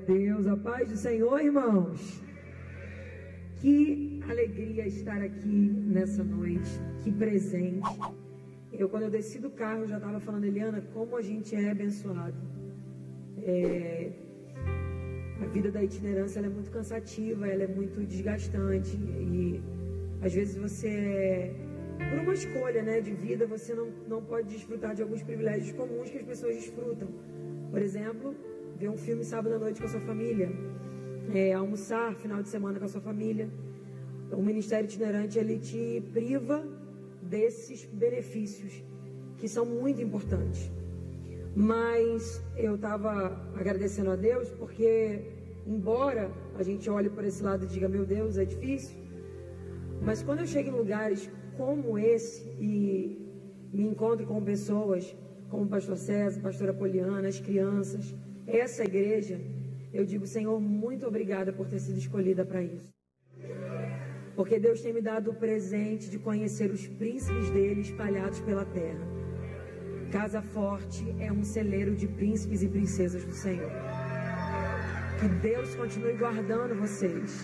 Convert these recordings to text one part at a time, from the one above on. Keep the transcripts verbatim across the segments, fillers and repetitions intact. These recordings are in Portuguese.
Deus, a paz do Senhor, irmãos. Que alegria estar aqui nessa noite, que presente. Eu, quando eu desci do carro, já estava falando, Eliana, como a gente é abençoado. É, a vida da itinerância ela é muito cansativa, ela é muito desgastante e às vezes você, por uma escolha, né, de vida, você não, não pode desfrutar de alguns privilégios comuns que as pessoas desfrutam. Por exemplo, ver um filme sábado à noite com a sua família, é, almoçar final de semana com a sua família. O ministério itinerante ele te priva desses benefícios que são muito importantes. Mas eu estava agradecendo a Deus porque, embora a gente olhe por esse lado e diga, meu Deus, é difícil, mas quando eu chego em lugares como esse e me encontro com pessoas como o pastor César, a pastora Poliana, as crianças, essa igreja, eu digo, Senhor, muito obrigada por ter sido escolhida para isso. Porque Deus tem me dado o presente de conhecer os príncipes dele espalhados pela terra. Casa Forte é um celeiro de príncipes e princesas do Senhor. Que Deus continue guardando vocês.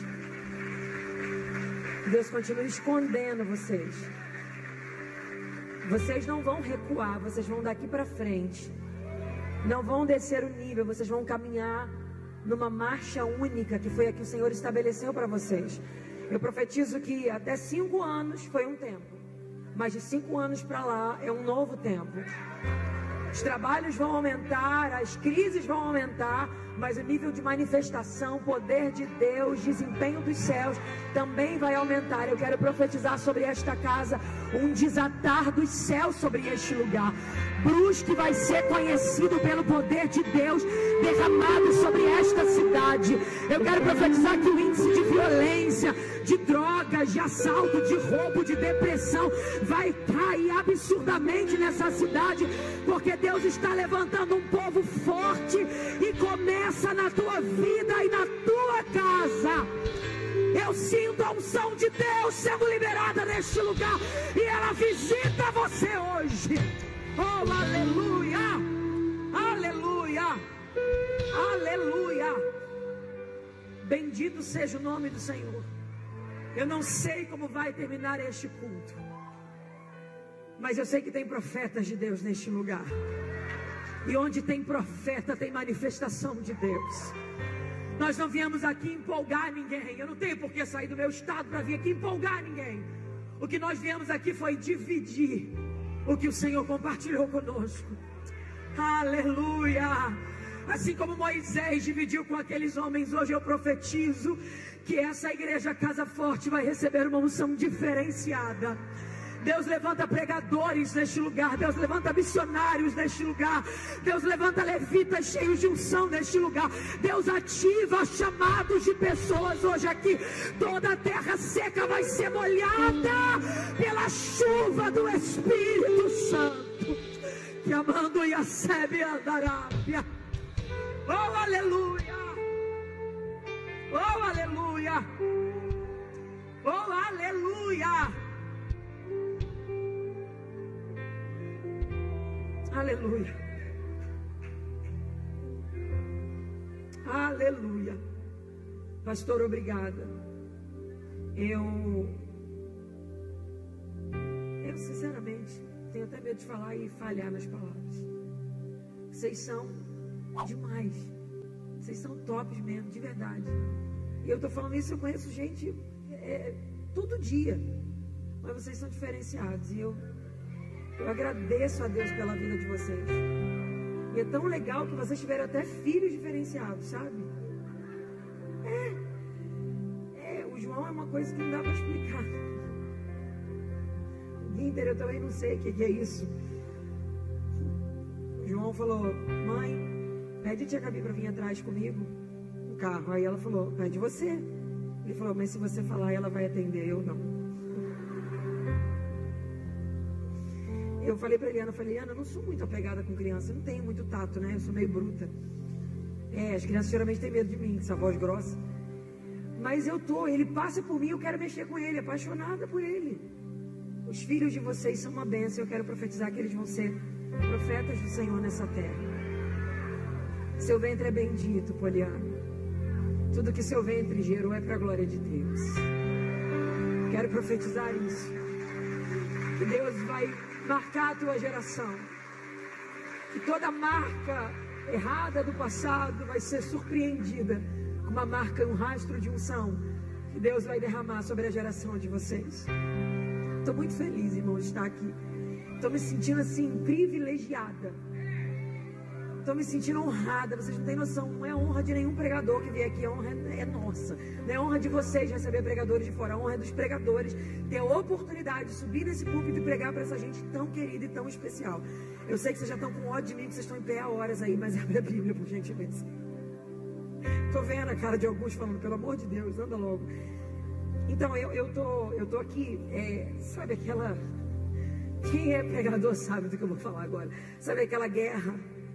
Que Deus continue escondendo vocês. Vocês não vão recuar, vocês vão daqui para frente. Não vão descer o nível, vocês vão caminhar numa marcha única que foi a que o Senhor estabeleceu para vocês. Eu profetizo que até cinco anos foi um tempo, mas de cinco anos para lá é um novo tempo. Os trabalhos vão aumentar, as crises vão aumentar, mas o nível de manifestação, poder de Deus, desempenho dos céus também vai aumentar. Eu quero profetizar sobre esta casa um desatar dos céus sobre este lugar. Brusque vai ser conhecido pelo poder de Deus derramado sobre esta cidade. Eu quero profetizar que o índice de violência, de drogas, de assalto, de roubo, de depressão vai cair absurdamente nessa cidade, porque Deus está levantando um povo forte e começa na tua vida e na tua casa. Eu sinto a unção de Deus sendo liberada neste lugar e ela visita você hoje. Oh, aleluia, aleluia, aleluia. Bendito seja o nome do Senhor. Eu não sei como vai terminar este culto, mas eu sei que tem profetas de Deus neste lugar. E onde tem profeta, tem manifestação de Deus. Nós não viemos aqui empolgar ninguém. Eu não tenho por que sair do meu estado para vir aqui empolgar ninguém. O que nós viemos aqui foi dividir o que o Senhor compartilhou conosco. Aleluia. Assim como Moisés dividiu com aqueles homens, hoje eu profetizo que essa igreja Casa Forte vai receber uma unção diferenciada. Deus levanta pregadores neste lugar. Deus levanta missionários neste lugar. Deus levanta levitas cheios de unção neste lugar. Deus ativa chamados de pessoas hoje aqui. Toda a terra seca vai ser molhada pela chuva do Espírito Santo. Que amando e a sebe andarábia. Oh, aleluia. Oh, aleluia. Oh, aleluia. Aleluia. Aleluia. Pastor, obrigada. Eu, eu sinceramente tenho até medo de falar e falhar nas palavras. Vocês são demais. Vocês são tops mesmo, de verdade. E eu tô falando isso, eu conheço gente é, todo dia. Mas vocês são diferenciados. E eu Eu agradeço a Deus pela vida de vocês. E é tão legal que vocês tiveram até filhos diferenciados, sabe? É, é, o João é uma coisa que não dá para explicar. O Guinter, eu também não sei o que, que é isso. O João falou, mãe, pede a tia Gabi para vir atrás comigo no carro. Aí ela falou, pede você. Ele falou, mas se você falar, ela vai atender. Eu não. Eu falei pra Eliana, eu falei, Eliana, eu não sou muito apegada com criança, eu não tenho muito tato, né? Eu sou meio bruta. É, as crianças geralmente têm medo de mim, essa voz grossa. Mas eu tô, ele passa por mim, eu quero mexer com ele, apaixonada por ele. Os filhos de vocês são uma bênção, eu quero profetizar que eles vão ser profetas do Senhor nessa terra. Seu ventre é bendito, Poliana. Tudo que seu ventre gerou é para a glória de Deus. Quero profetizar isso. Que Deus vai marcar a tua geração. Que toda marca errada do passado vai ser surpreendida com uma marca, um rastro de unção que Deus vai derramar sobre a geração de vocês. Estou muito feliz, irmão, de estar aqui. Estou me sentindo assim, privilegiada. Estou me sentindo honrada. Vocês não têm noção. Não é honra de nenhum pregador que vier aqui. A honra é nossa. Não é honra de vocês receber pregadores de fora. A honra é dos pregadores ter a oportunidade de subir nesse púlpito e pregar para essa gente tão querida e tão especial. Eu sei que vocês já estão com ódio de mim, que vocês estão em pé há horas aí, mas abre a Bíblia, por gentileza. Estou vendo a cara de alguns falando, pelo amor de Deus, anda logo. Então, eu, eu, tô, eu tô aqui, é, sabe aquela... Quem é pregador sabe do que eu vou falar agora. Sabe aquela guerra?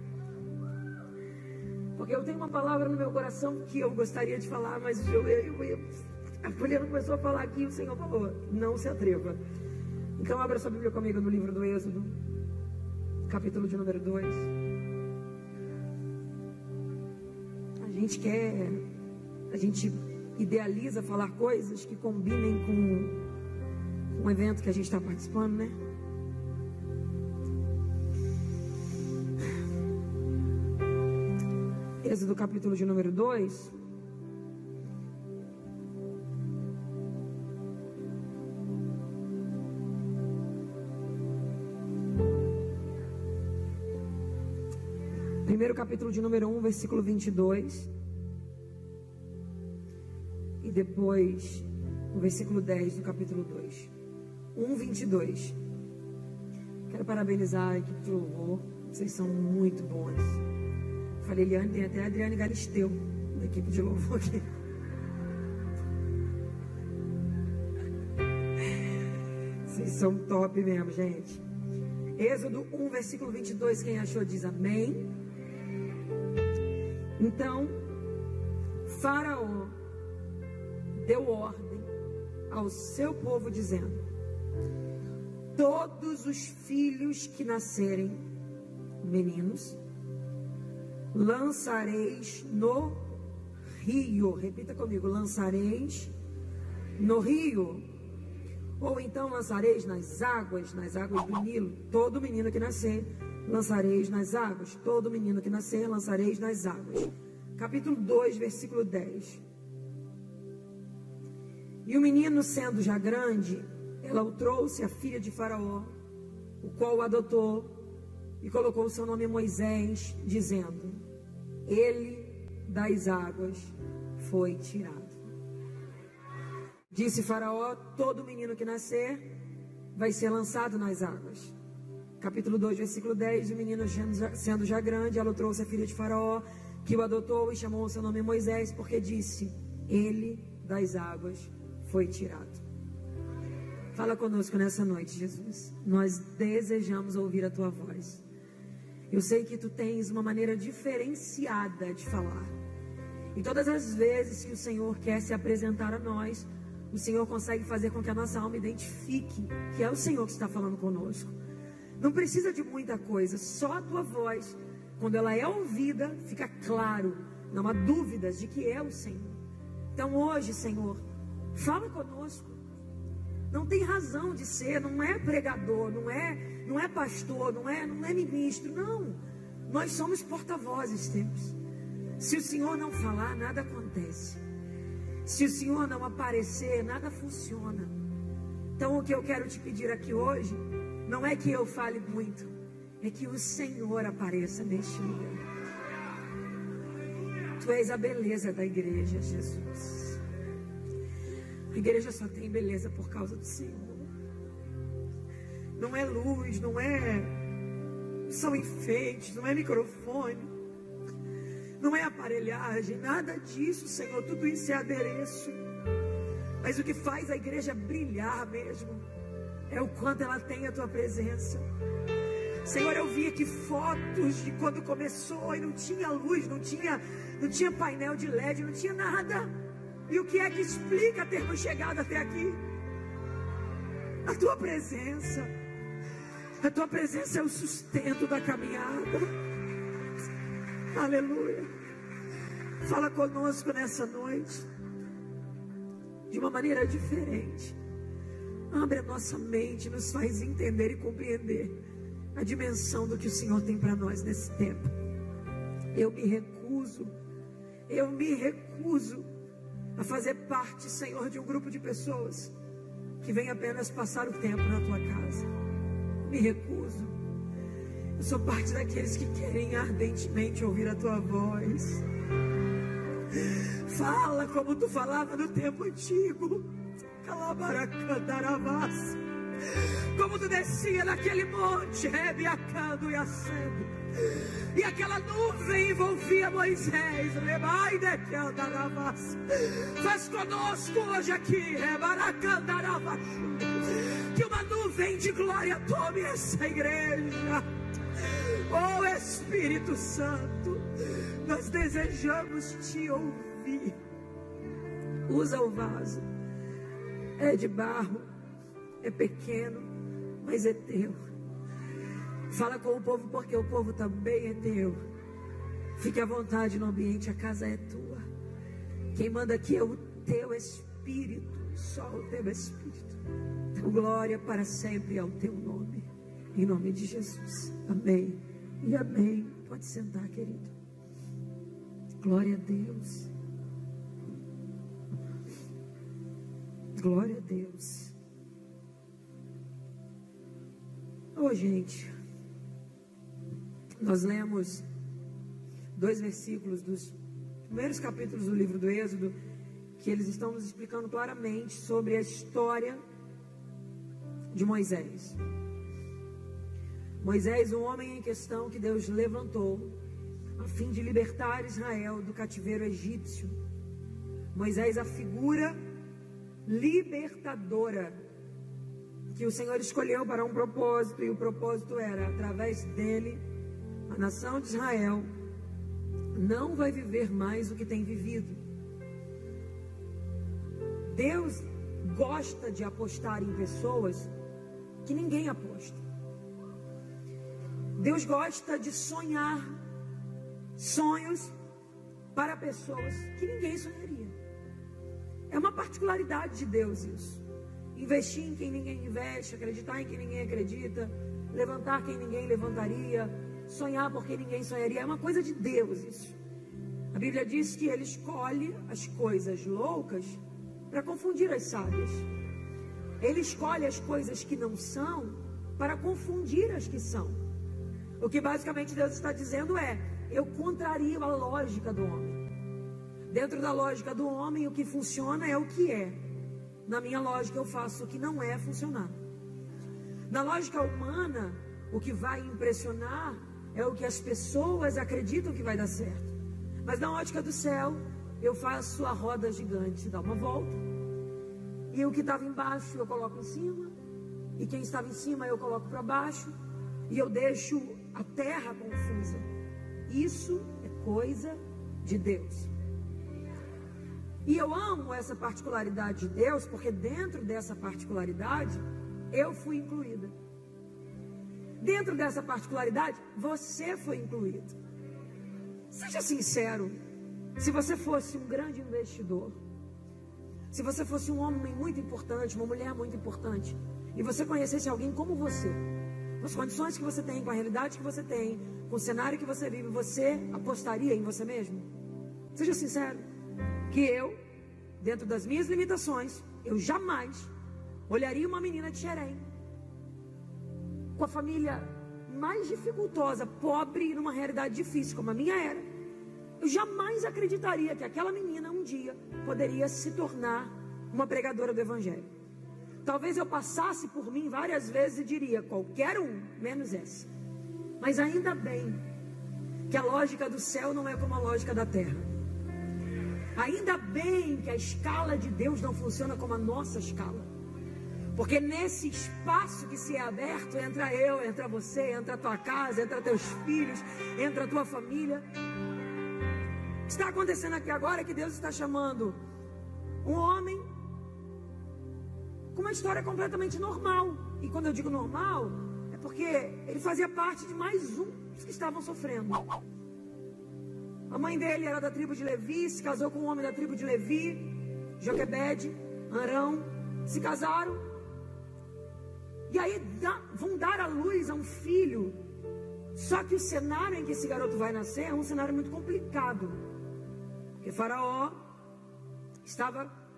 Porque eu tenho uma palavra no meu coração que eu gostaria de falar, mas eu, eu, eu, a Poliana começou a falar aqui e o Senhor falou, não se atreva. Então, abra sua Bíblia comigo no livro do Êxodo, capítulo de número dois. A gente quer, a gente idealiza falar coisas que combinem com, com o evento que a gente está participando, né? Êxodo capítulo de número dois. Primeiro capítulo de número um, versículo vinte e dois. E depois o versículo dez do capítulo dois. um, vinte e dois. Quero parabenizar a equipe de louvor. Vocês são muito bons. Falei, Eliane, tem até a Adriane Galisteu da equipe de louvor aqui. Vocês são top mesmo, gente. Êxodo um, versículo vinte e dois. Quem achou diz amém. Então, Faraó deu ordem ao seu povo dizendo: todos os filhos que nascerem meninos lançareis no rio. Repita comigo: lançareis no rio. Ou então lançareis nas águas, nas águas do Nilo. Todo menino que nascer, lançareis nas águas. Todo menino que nascer, lançareis nas águas. Capítulo dois, versículo dez. E o menino, sendo já grande, ela o trouxe, a filha de Faraó, o qual o adotou, e colocou o seu nome Moisés, dizendo: ele das águas foi tirado. Disse Faraó: todo menino que nascer vai ser lançado nas águas. Capítulo dois, versículo dez. O menino sendo já grande, ela o trouxe, a filha de Faraó, que o adotou, e chamou o seu nome Moisés, porque disse: ele das águas foi tirado. Fala conosco nessa noite, Jesus. Nós desejamos ouvir a tua voz. Eu sei que tu tens uma maneira diferenciada de falar. E todas as vezes que o Senhor quer se apresentar a nós, o Senhor consegue fazer com que a nossa alma identifique que é o Senhor que está falando conosco. Não precisa de muita coisa, só a tua voz, quando ela é ouvida, fica claro, não há dúvidas de que é o Senhor. Então hoje, Senhor, fala conosco. Não tem razão de ser, não é pregador, não é, não é pastor, não é, não é ministro, não. Nós somos porta-vozes teus. Se o Senhor não falar, nada acontece. Se o Senhor não aparecer, nada funciona. Então o que eu quero te pedir aqui hoje, não é que eu fale muito, é que o Senhor apareça neste lugar. Tu és a beleza da igreja, Jesus. A igreja só tem beleza por causa do Senhor. Não é luz, não é... são enfeites, não é microfone, não é aparelhagem, nada disso, Senhor. Tudo isso é adereço. Mas o que faz a igreja brilhar mesmo é o quanto ela tem a tua presença. Senhor, eu vi aqui fotos de quando começou e não tinha luz, não tinha, não tinha painel de L E D, não tinha nada. E o que é que explica termos chegado até aqui? A tua presença. A tua presença é o sustento da caminhada. Aleluia. Fala conosco nessa noite, de uma maneira diferente. Abre a nossa mente, nos faz entender e compreender a dimensão do que o Senhor tem para nós nesse tempo. Eu me recuso, eu me recuso a fazer parte, Senhor, de um grupo de pessoas que vem apenas passar o tempo na tua casa. Me recuso. Eu sou parte daqueles que querem ardentemente ouvir a tua voz. Fala como tu falava no tempo antigo. Calabaracandaravas. Como tu descia naquele monte, rebiacando e acendo, e aquela nuvem envolvia Moisés. Faz conosco hoje aqui, que uma nuvem de glória tome essa igreja. Oh Espírito Santo, nós desejamos te ouvir. Usa o vaso, é de barro, é pequeno, mas é teu. Fala com o povo, porque o povo também é teu. Fique à vontade no ambiente, a casa é tua. Quem manda aqui é o teu Espírito, só o teu Espírito. Então, glória para sempre ao teu nome, em nome de Jesus. Amém e amém. Pode sentar, querido. Glória a Deus. Glória a Deus. Ô, oh, gente, nós lemos dois versículos dos primeiros capítulos do livro do Êxodo, que eles estão nos explicando claramente sobre a história de Moisés. Moisés, um homem em questão que Deus levantou a fim de libertar Israel do cativeiro egípcio. Moisés, a figura libertadora que o Senhor escolheu para um propósito, e o propósito era, através dele, a nação de Israel não vai viver mais o que tem vivido. Deus gosta de apostar em pessoas que ninguém aposta. Deus gosta de sonhar sonhos para pessoas que ninguém sonharia. É uma particularidade de Deus isso. Investir em quem ninguém investe, acreditar em quem ninguém acredita, levantar quem ninguém levantaria, sonhar por quem ninguém sonharia. É uma coisa de Deus isso. A Bíblia diz que Ele escolhe as coisas loucas para confundir as sábias. Ele escolhe as coisas que não são para confundir as que são. O que basicamente Deus está dizendo é: eu contrario a lógica do homem. Dentro da lógica do homem, o que funciona é o que é. Na minha lógica, eu faço o que não é funcionar. Na lógica humana, o que vai impressionar é o que as pessoas acreditam que vai dar certo. Mas na ótica do céu, eu faço a roda gigante dar uma volta, e o que estava embaixo eu coloco em cima, e quem estava em cima eu coloco para baixo, e eu deixo a terra confusa. Isso é coisa de Deus. E eu amo essa particularidade de Deus, porque dentro dessa particularidade eu fui incluída. Dentro dessa particularidade você foi incluído. Seja sincero. Se você fosse um grande investidor, se você fosse um homem muito importante, uma mulher muito importante, e você conhecesse alguém como você, com as condições que você tem, com a realidade que você tem, com o cenário que você vive, você apostaria em você mesmo? Seja sincero. Que eu, dentro das minhas limitações, eu jamais olharia uma menina de Xerém, com a família mais dificultosa, pobre, numa realidade difícil como a minha era. Eu jamais acreditaria que aquela menina um dia poderia se tornar uma pregadora do Evangelho. Talvez eu passasse por mim várias vezes e diria: qualquer um, menos essa. Mas ainda bem que a lógica do céu não é como a lógica da terra. Ainda bem que a escala de Deus não funciona como a nossa escala. Porque nesse espaço que se é aberto, entra eu, entra você, entra a tua casa, entra teus filhos, entra a tua família. O que está acontecendo aqui agora é que Deus está chamando um homem com uma história completamente normal. E quando eu digo normal, é porque ele fazia parte de mais um dos que estavam sofrendo. A mãe dele era da tribo de Levi, se casou com um homem da tribo de Levi, Joquebede, Arão, se casaram. E aí dá, vão dar à luz a um filho. Só que o cenário em que esse garoto vai nascer é um cenário muito complicado. Porque Faraó estava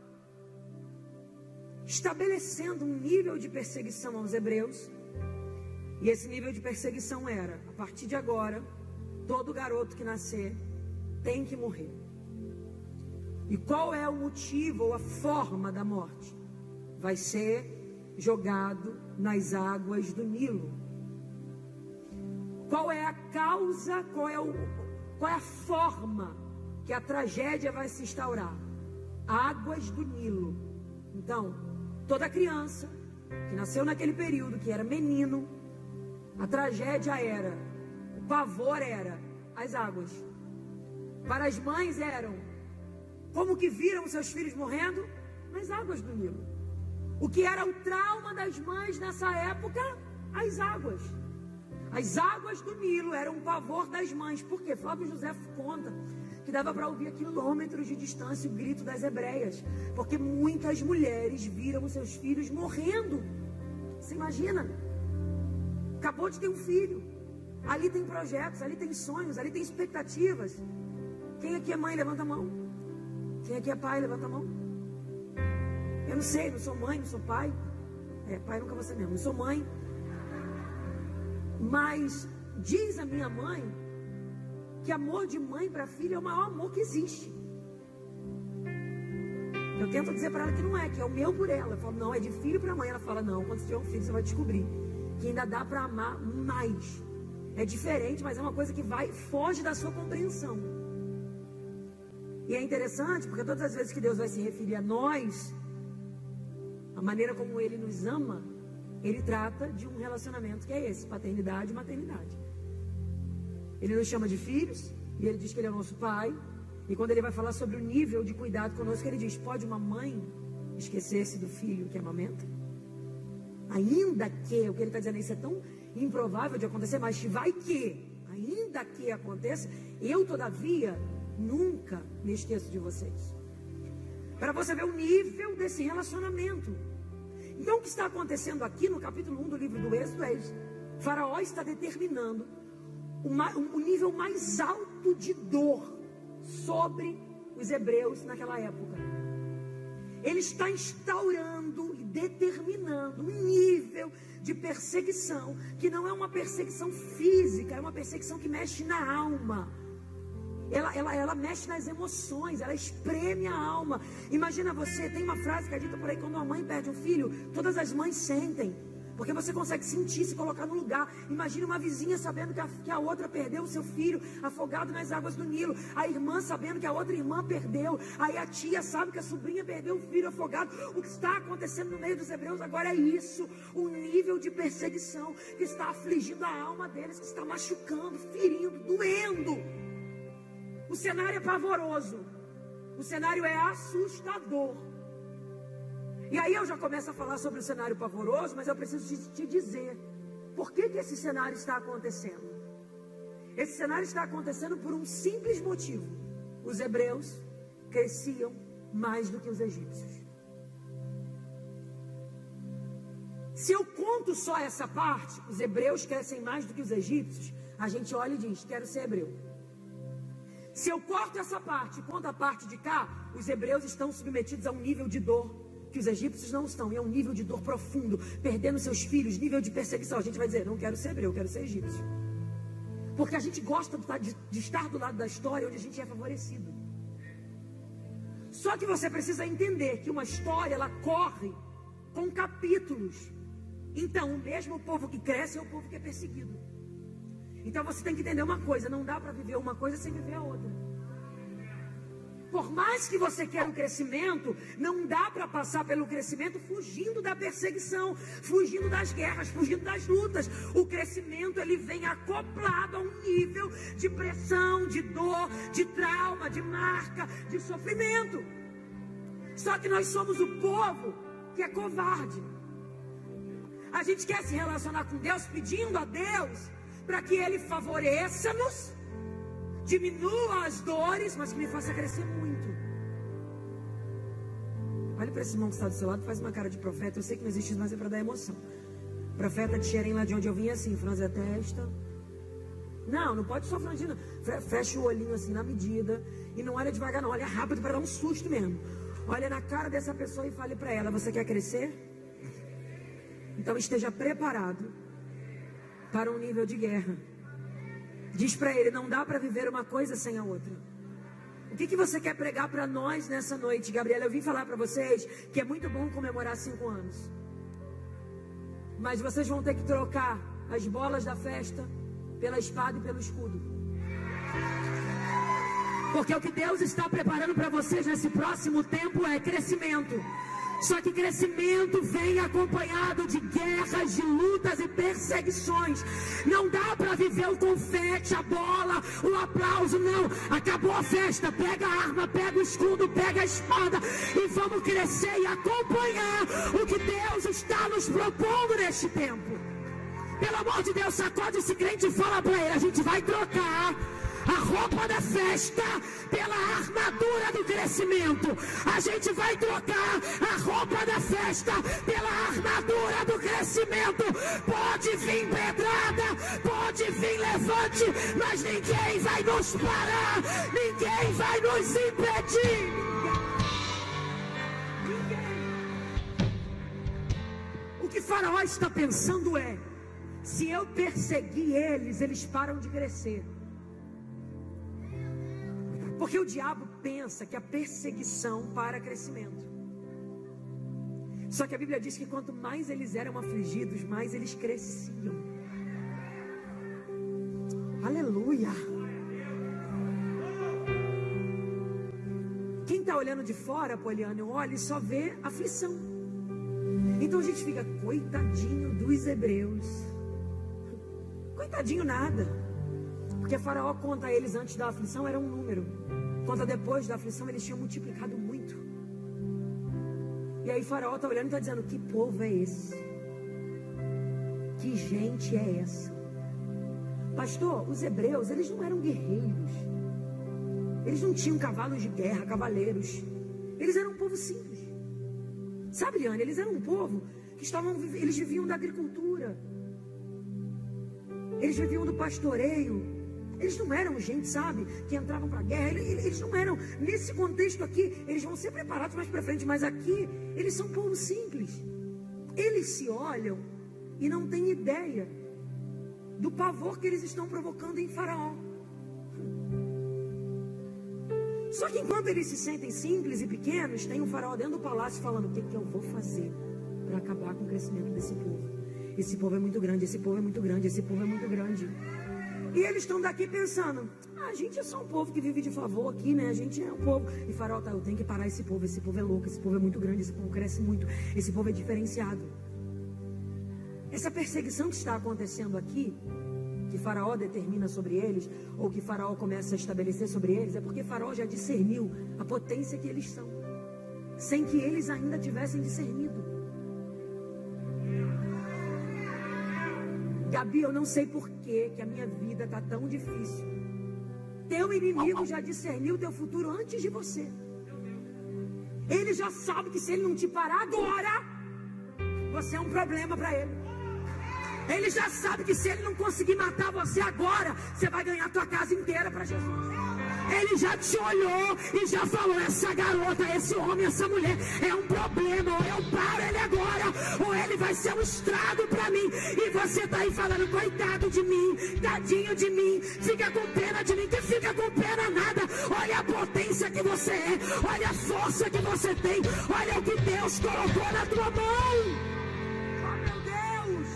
estabelecendo um nível de perseguição aos hebreus. E esse nível de perseguição era: a partir de agora, todo garoto que nascer tem que morrer. E qual é o motivo ou a forma da morte? Vai ser jogado nas águas do Nilo. Qual é a causa, qual é, o, qual é a forma que a tragédia vai se instaurar? Águas do Nilo. Então, toda criança que nasceu naquele período, que era menino, a tragédia era, o pavor era as águas. Para as mães eram, como que viram seus filhos morrendo? Nas águas do Nilo. O que era o trauma das mães nessa época? As águas. As águas do Nilo eram um pavor das mães. Por quê? Flávio José conta que dava para ouvir a quilômetros de distância o grito das hebreias, porque muitas mulheres viram seus filhos morrendo. Você imagina? Acabou de ter um filho, ali tem projetos, ali tem sonhos, ali tem expectativas. Quem aqui é mãe? Levanta a mão. Quem aqui é pai? Levanta a mão. Eu não sei, não sou mãe, não sou pai. É, pai nunca você mesmo, não sou mãe. Mas diz a minha mãe que amor de mãe para filha é o maior amor que existe. Eu tento dizer para ela que não é, que é o meu por ela. Eu falo, não, é de filho para mãe. Ela fala, não, quando você tiver um filho você vai descobrir que ainda dá para amar mais. É diferente, mas é uma coisa que vai, foge da sua compreensão. E é interessante, porque todas as vezes que Deus vai se referir a nós, a maneira como Ele nos ama, Ele trata de um relacionamento que é esse, paternidade e maternidade. Ele nos chama de filhos, e Ele diz que Ele é o nosso Pai. E quando Ele vai falar sobre o nível de cuidado conosco, Ele diz, pode uma mãe esquecer-se do filho que amamenta? Ainda que, o que Ele está dizendo, isso é tão improvável de acontecer, mas vai que, ainda que aconteça, eu todavia nunca me esqueço de vocês. Para você ver o nível desse relacionamento. Então o que está acontecendo aqui no capítulo um do livro do Êxodo é isso. Faraó está determinando o nível mais alto de dor sobre os hebreus naquela época. Ele está instaurando e determinando um nível de perseguição que não é uma perseguição física, é uma perseguição que mexe na alma. Ela, ela, ela mexe nas emoções, ela espreme a alma. Imagina você, tem uma frase que é dita por aí, quando uma mãe perde um filho, todas as mães sentem, porque você consegue sentir, se colocar no lugar. Imagina uma vizinha sabendo que a, que a outra perdeu o seu filho afogado nas águas do Nilo, a irmã sabendo que a outra irmã perdeu, aí a tia sabe que a sobrinha perdeu o filho afogado. O que está acontecendo no meio dos hebreus agora é isso, o nível de perseguição que está afligindo a alma deles, que está machucando, ferindo, doendo. O cenário é pavoroso, o cenário é assustador. E aí eu já começo a falar sobre o cenário pavoroso, mas eu preciso te, te dizer por que que esse cenário está acontecendo. Esse cenário está acontecendo por um simples motivo: os hebreus cresciam mais do que os egípcios. Se eu conto só essa parte, os hebreus crescem mais do que os egípcios, a gente olha e diz, quero ser hebreu. Se eu corto essa parte e conto a parte de cá, os hebreus estão submetidos a um nível de dor que os egípcios não estão. E é um nível de dor profundo, perdendo seus filhos, nível de perseguição. A gente vai dizer, não quero ser hebreu, eu quero ser egípcio. Porque a gente gosta de, de estar do lado da história onde a gente é favorecido. Só que você precisa entender que uma história, ela corre com capítulos. Então, o mesmo povo que cresce é o povo que é perseguido. Então você tem que entender uma coisa, não dá para viver uma coisa sem viver a outra. Por mais que você queira um crescimento, não dá para passar pelo crescimento fugindo da perseguição, fugindo das guerras, fugindo das lutas. O crescimento, ele vem acoplado a um nível de pressão, de dor, de trauma, de marca, de sofrimento. Só que nós somos o povo que é covarde. A gente quer se relacionar com Deus pedindo a Deus para que Ele favoreça-nos, diminua as dores, mas que me faça crescer muito. Olha para esse irmão que está do seu lado, faz uma cara de profeta. Eu sei que não existe isso, mas é para dar emoção. Profeta de Xerém, lá de onde eu vim, assim, franze a testa. Não, não pode só franzir, não. Fecha o olhinho assim na medida. E não olha devagar, não. Olha rápido para dar um susto mesmo. Olha na cara dessa pessoa e fale para ela: você quer crescer? Então esteja preparado para um nível de guerra. Diz para ele: não dá para viver uma coisa sem a outra. O que, que você quer pregar para nós nessa noite, Gabriela? Eu vim falar para vocês que é muito bom comemorar cinco anos. Mas vocês vão ter que trocar as bolas da festa pela espada e pelo escudo. Porque o que Deus está preparando para vocês nesse próximo tempo é crescimento. Só que crescimento vem acompanhado de guerras, de lutas e perseguições. Não dá para viver o confete, a bola, o aplauso, não. Acabou a festa, pega a arma, pega o escudo, pega a espada e vamos crescer e acompanhar o que Deus está nos propondo neste tempo. Pelo amor de Deus, sacode esse crente e fala para ele: a gente vai trocar a roupa da festa pela armadura do crescimento. A gente vai trocar a roupa da festa pela armadura do crescimento. Pode vir pedrada, pode vir levante, mas ninguém vai nos parar, ninguém vai nos impedir. Ninguém. O que Faraó está pensando é: se eu perseguir eles, eles param de crescer. Porque o diabo pensa que a perseguição para crescimento. Só que a Bíblia diz que quanto mais eles eram afligidos, mais eles cresciam. Aleluia. Quem está olhando de fora, Poliana, olha e só vê aflição. Então a gente fica: coitadinho dos hebreus. Coitadinho nada. Porque Faraó conta eles antes da aflição era um número. Conta depois da aflição eles tinham multiplicado muito. E aí Faraó está olhando e está dizendo: que povo é esse? Que gente é essa? Pastor, os hebreus, eles não eram guerreiros. Eles não tinham cavalos de guerra, cavaleiros. Eles eram um povo simples. Sabe, Liane, eles eram um povo que estavam, eles viviam da agricultura. Eles viviam do pastoreio. Eles não eram gente, sabe, que entravam para a guerra. Eles, eles não eram, nesse contexto aqui, eles vão ser preparados mais para frente. Mas aqui, eles são um povo simples. Eles se olham e não têm ideia do pavor que eles estão provocando em Faraó. Só que enquanto eles se sentem simples e pequenos, tem um Faraó dentro do palácio falando: o que, que eu vou fazer para acabar com o crescimento desse povo? Esse povo é muito grande, esse povo é muito grande, esse povo é muito grande. E eles estão daqui pensando: ah, a gente é só um povo que vive de favor aqui, né? A gente é um povo. E Faraó tá: eu tenho que parar esse povo, esse povo é louco, esse povo é muito grande, esse povo cresce muito, esse povo é diferenciado. Essa perseguição que está acontecendo aqui, que Faraó determina sobre eles, ou que Faraó começa a estabelecer sobre eles, é porque Faraó já discerniu a potência que eles são, sem que eles ainda tivessem discernido. Gabi, eu não sei por que que a minha vida está tão difícil. Teu inimigo já discerniu o teu futuro antes de você. Ele já sabe que se ele não te parar agora, você é um problema para ele. Ele já sabe que se ele não conseguir matar você agora, você vai ganhar a tua casa inteira para Jesus. Ele já te olhou e já falou: essa garota, esse homem, essa mulher é um problema. Ou eu paro ele agora, ou ele vai ser um estrago para mim. E você está aí falando: coitado de mim, tadinho de mim, fica com pena de mim. Que fica com pena nada. Olha a potência que você é, olha a força que você tem, olha o que Deus colocou na tua mão. Oh, meu Deus.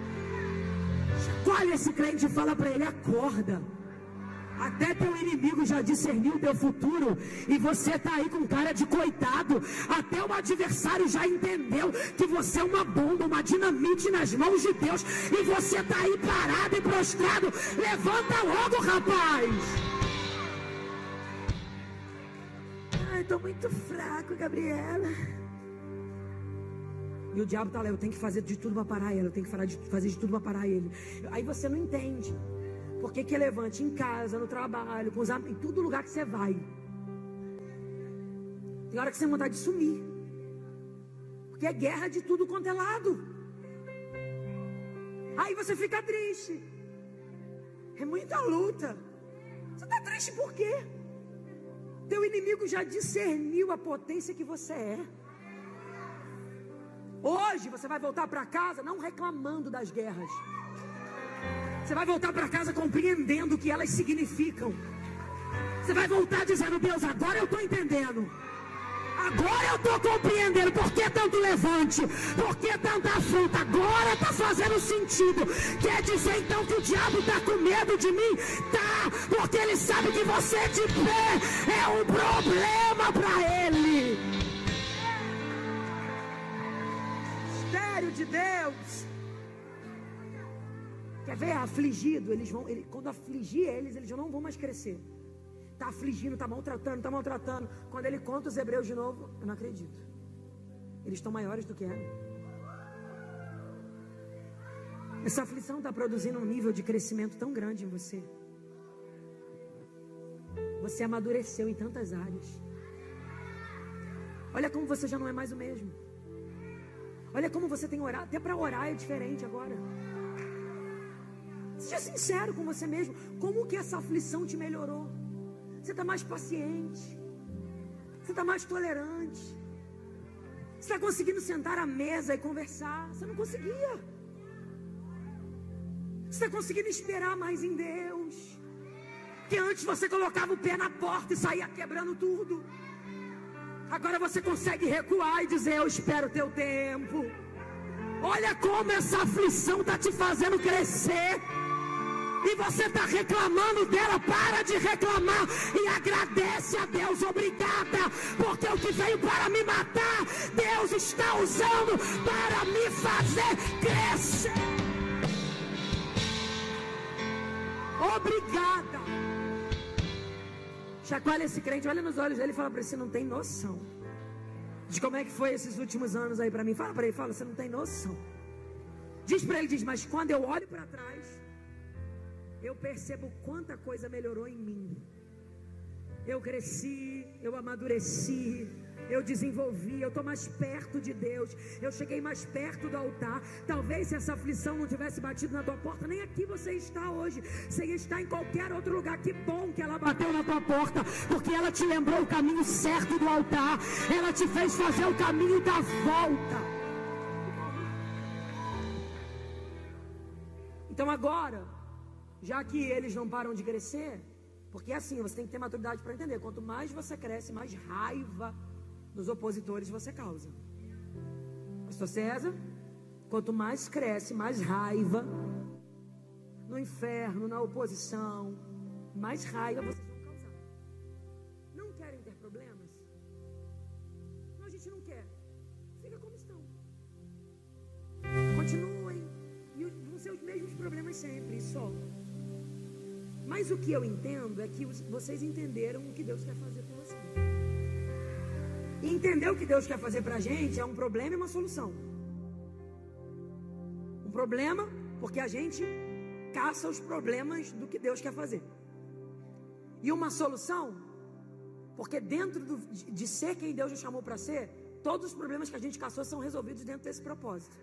Olha esse crente e fala para ele: acorda. Até teu inimigo já discerniu o teu futuro e você está aí com cara de coitado. Até o adversário já entendeu que você é uma bomba, uma dinamite nas mãos de Deus, e você está aí parado e prostrado. Levanta logo, rapaz. Ai, estou muito fraco, Gabriela. E o diabo está lá: eu tenho que fazer de tudo para parar ela, eu tenho que fazer de tudo para parar ele. Aí você não entende. Porque que é levante em casa, no trabalho, com os amigos, em todo lugar que você vai. Tem hora que você tem vontade de sumir. Porque é guerra de tudo quanto é lado. Aí você fica triste. É muita luta. Você está triste por quê? Teu inimigo já discerniu a potência que você é. Hoje você vai voltar para casa não reclamando das guerras. Você vai voltar para casa compreendendo o que elas significam. Você vai voltar dizendo: Deus, agora eu estou entendendo. Agora eu estou compreendendo por que tanto levante, por que tanta afronta. Agora está fazendo sentido. Quer dizer então que o diabo está com medo de mim? Tá, porque ele sabe que você de pé é um problema para ele. Mistério de Deus. Quer ver? Afligido, eles vão, ele, quando afligir eles, eles já não vão mais crescer. Está afligindo, está maltratando, está maltratando. Quando ele conta os hebreus de novo, eu não acredito. Eles estão maiores do que eram. Essa aflição está produzindo um nível de crescimento tão grande em você. Você amadureceu em tantas áreas. Olha como você já não é mais o mesmo. Olha como você tem orado. Até para orar é diferente agora. Seja sincero com você mesmo. Como que essa aflição te melhorou? Você está mais paciente. Você está mais tolerante. Você está conseguindo sentar à mesa e conversar. Você não conseguia. Você está conseguindo esperar mais em Deus. Que antes você colocava o pé na porta e saía quebrando tudo. Agora você consegue recuar e dizer: eu espero o teu tempo. Olha como essa aflição está te fazendo crescer. E você está reclamando dela. Para de reclamar e agradece a Deus. Obrigada, porque o que veio para me matar, Deus está usando para me fazer crescer. Obrigada. Chacoalha esse crente, olha nos olhos dele e fala para ele: você não tem noção de como é que foi esses últimos anos aí para mim. Fala para ele, fala: você não tem noção. Diz para ele, diz: mas quando eu olho para trás, eu percebo quanta coisa melhorou em mim. Eu cresci, eu amadureci, eu desenvolvi, eu estou mais perto de Deus. Eu cheguei mais perto do altar. Talvez se essa aflição não tivesse batido na tua porta, nem aqui você está hoje. Você está em qualquer outro lugar. Que bom que ela bateu na tua porta, porque ela te lembrou o caminho certo do altar. Ela te fez fazer o caminho da volta. Então agora, já que eles não param de crescer, porque assim, você tem que ter maturidade para entender. Quanto mais você cresce, mais raiva dos opositores você causa. Pastor César, quanto mais cresce, mais raiva no inferno, na oposição, mais raiva vocês vão causar. Não querem ter problemas? Não, a gente não quer. Fica como estão. Continuem. E vão ser os mesmos problemas sempre, só. Mas o que eu entendo é que vocês entenderam o que Deus quer fazer com vocês. E entender o que Deus quer fazer pra gente é um problema e uma solução. Um problema porque a gente caça os problemas do que Deus quer fazer. E uma solução porque dentro do, de ser quem Deus nos chamou para ser, todos os problemas que a gente caçou são resolvidos dentro desse propósito.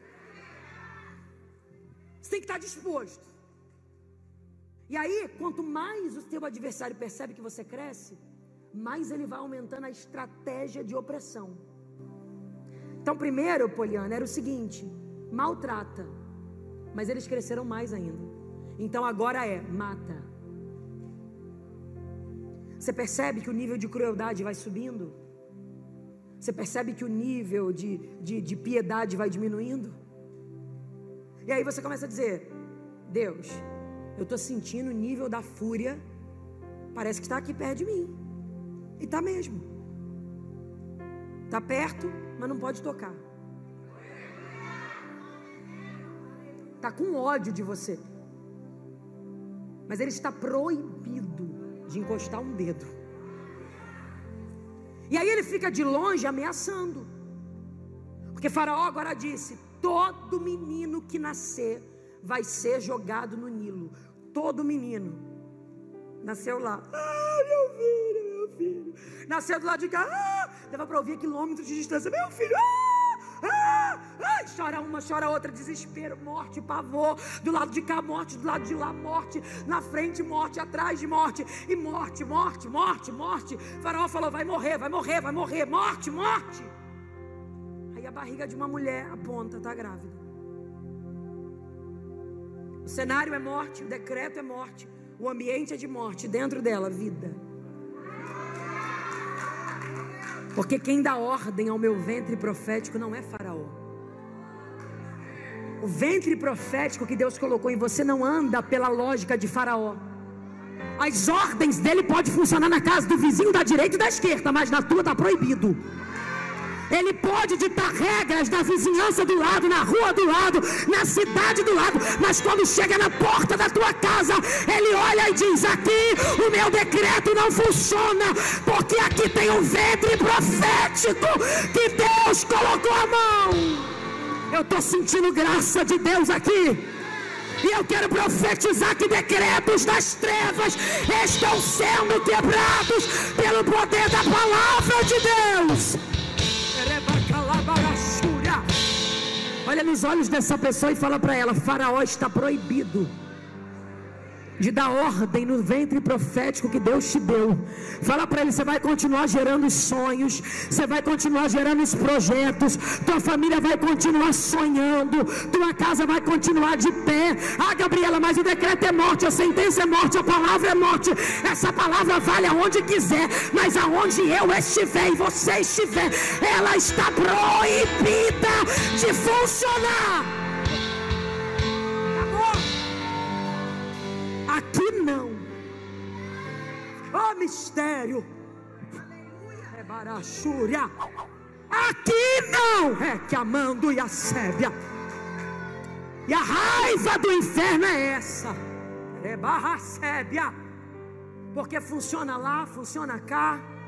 Você tem que estar disposto. E aí, quanto mais o teu adversário percebe que você cresce, mais ele vai aumentando a estratégia de opressão. Então, primeiro, Poliana, era o seguinte: maltrata. Mas eles cresceram mais ainda. Então agora é, mata. Você percebe que o nível de crueldade vai subindo? Você percebe que o nível de, de, de piedade vai diminuindo? E aí você começa a dizer: Deus, eu estou sentindo o nível da fúria, parece que está aqui perto de mim. E está mesmo. Está perto, mas não pode tocar. Está com ódio de você. Mas ele está proibido de encostar um dedo. E aí ele fica de longe ameaçando. Porque Faraó agora disse: todo menino que nascer vai ser jogado no Nilo. todo menino nasceu lá. Ah, meu filho, meu filho. Nasceu do lado de cá. Ah, dava para ouvir quilômetros de distância. Meu filho. Ah, ah, ah. Chora uma, chora outra. Desespero, morte, pavor. Do lado de cá, morte. Do lado de lá, morte. Na frente, morte. Atrás de morte. E morte, morte, morte, morte. O faraó falou: vai morrer, vai morrer, vai morrer. Morte, morte. Aí a barriga de uma mulher aponta, está grávida. O cenário é morte, o decreto é morte, o ambiente é de morte, dentro dela, vida. Porque quem dá ordem ao meu ventre profético não é Faraó. O ventre profético que Deus colocou em você não anda pela lógica de Faraó. As ordens dele podem funcionar na casa do vizinho da direita e da esquerda, mas na tua está proibido. Ele pode ditar regras da vizinhança do lado, na rua do lado, na cidade do lado, mas quando chega na porta da tua casa, ele olha e diz: aqui o meu decreto não funciona, porque aqui tem um ventre profético que Deus colocou a mão. Eu estou sentindo graça de Deus aqui. E eu quero profetizar que decretos das trevas estão sendo quebrados pelo poder da palavra de Deus. Olha nos olhos dessa pessoa e fala para ela: Faraó está proibido de dar ordem no ventre profético que Deus te deu. Fala para ele: você vai continuar gerando os sonhos, você vai continuar gerando os projetos, tua família vai continuar sonhando, tua casa vai continuar de pé. Ah, Gabriela, mas o decreto é morte, a sentença é morte, a palavra é morte. Essa palavra vale aonde quiser, mas aonde eu estiver e você estiver, ela está proibida de funcionar. Aqui não. Oh, mistério. É barachúria. Aqui não. É que amando e a sébia. E a raiva do inferno é essa. É barra sébia. Porque funciona lá, funciona cá.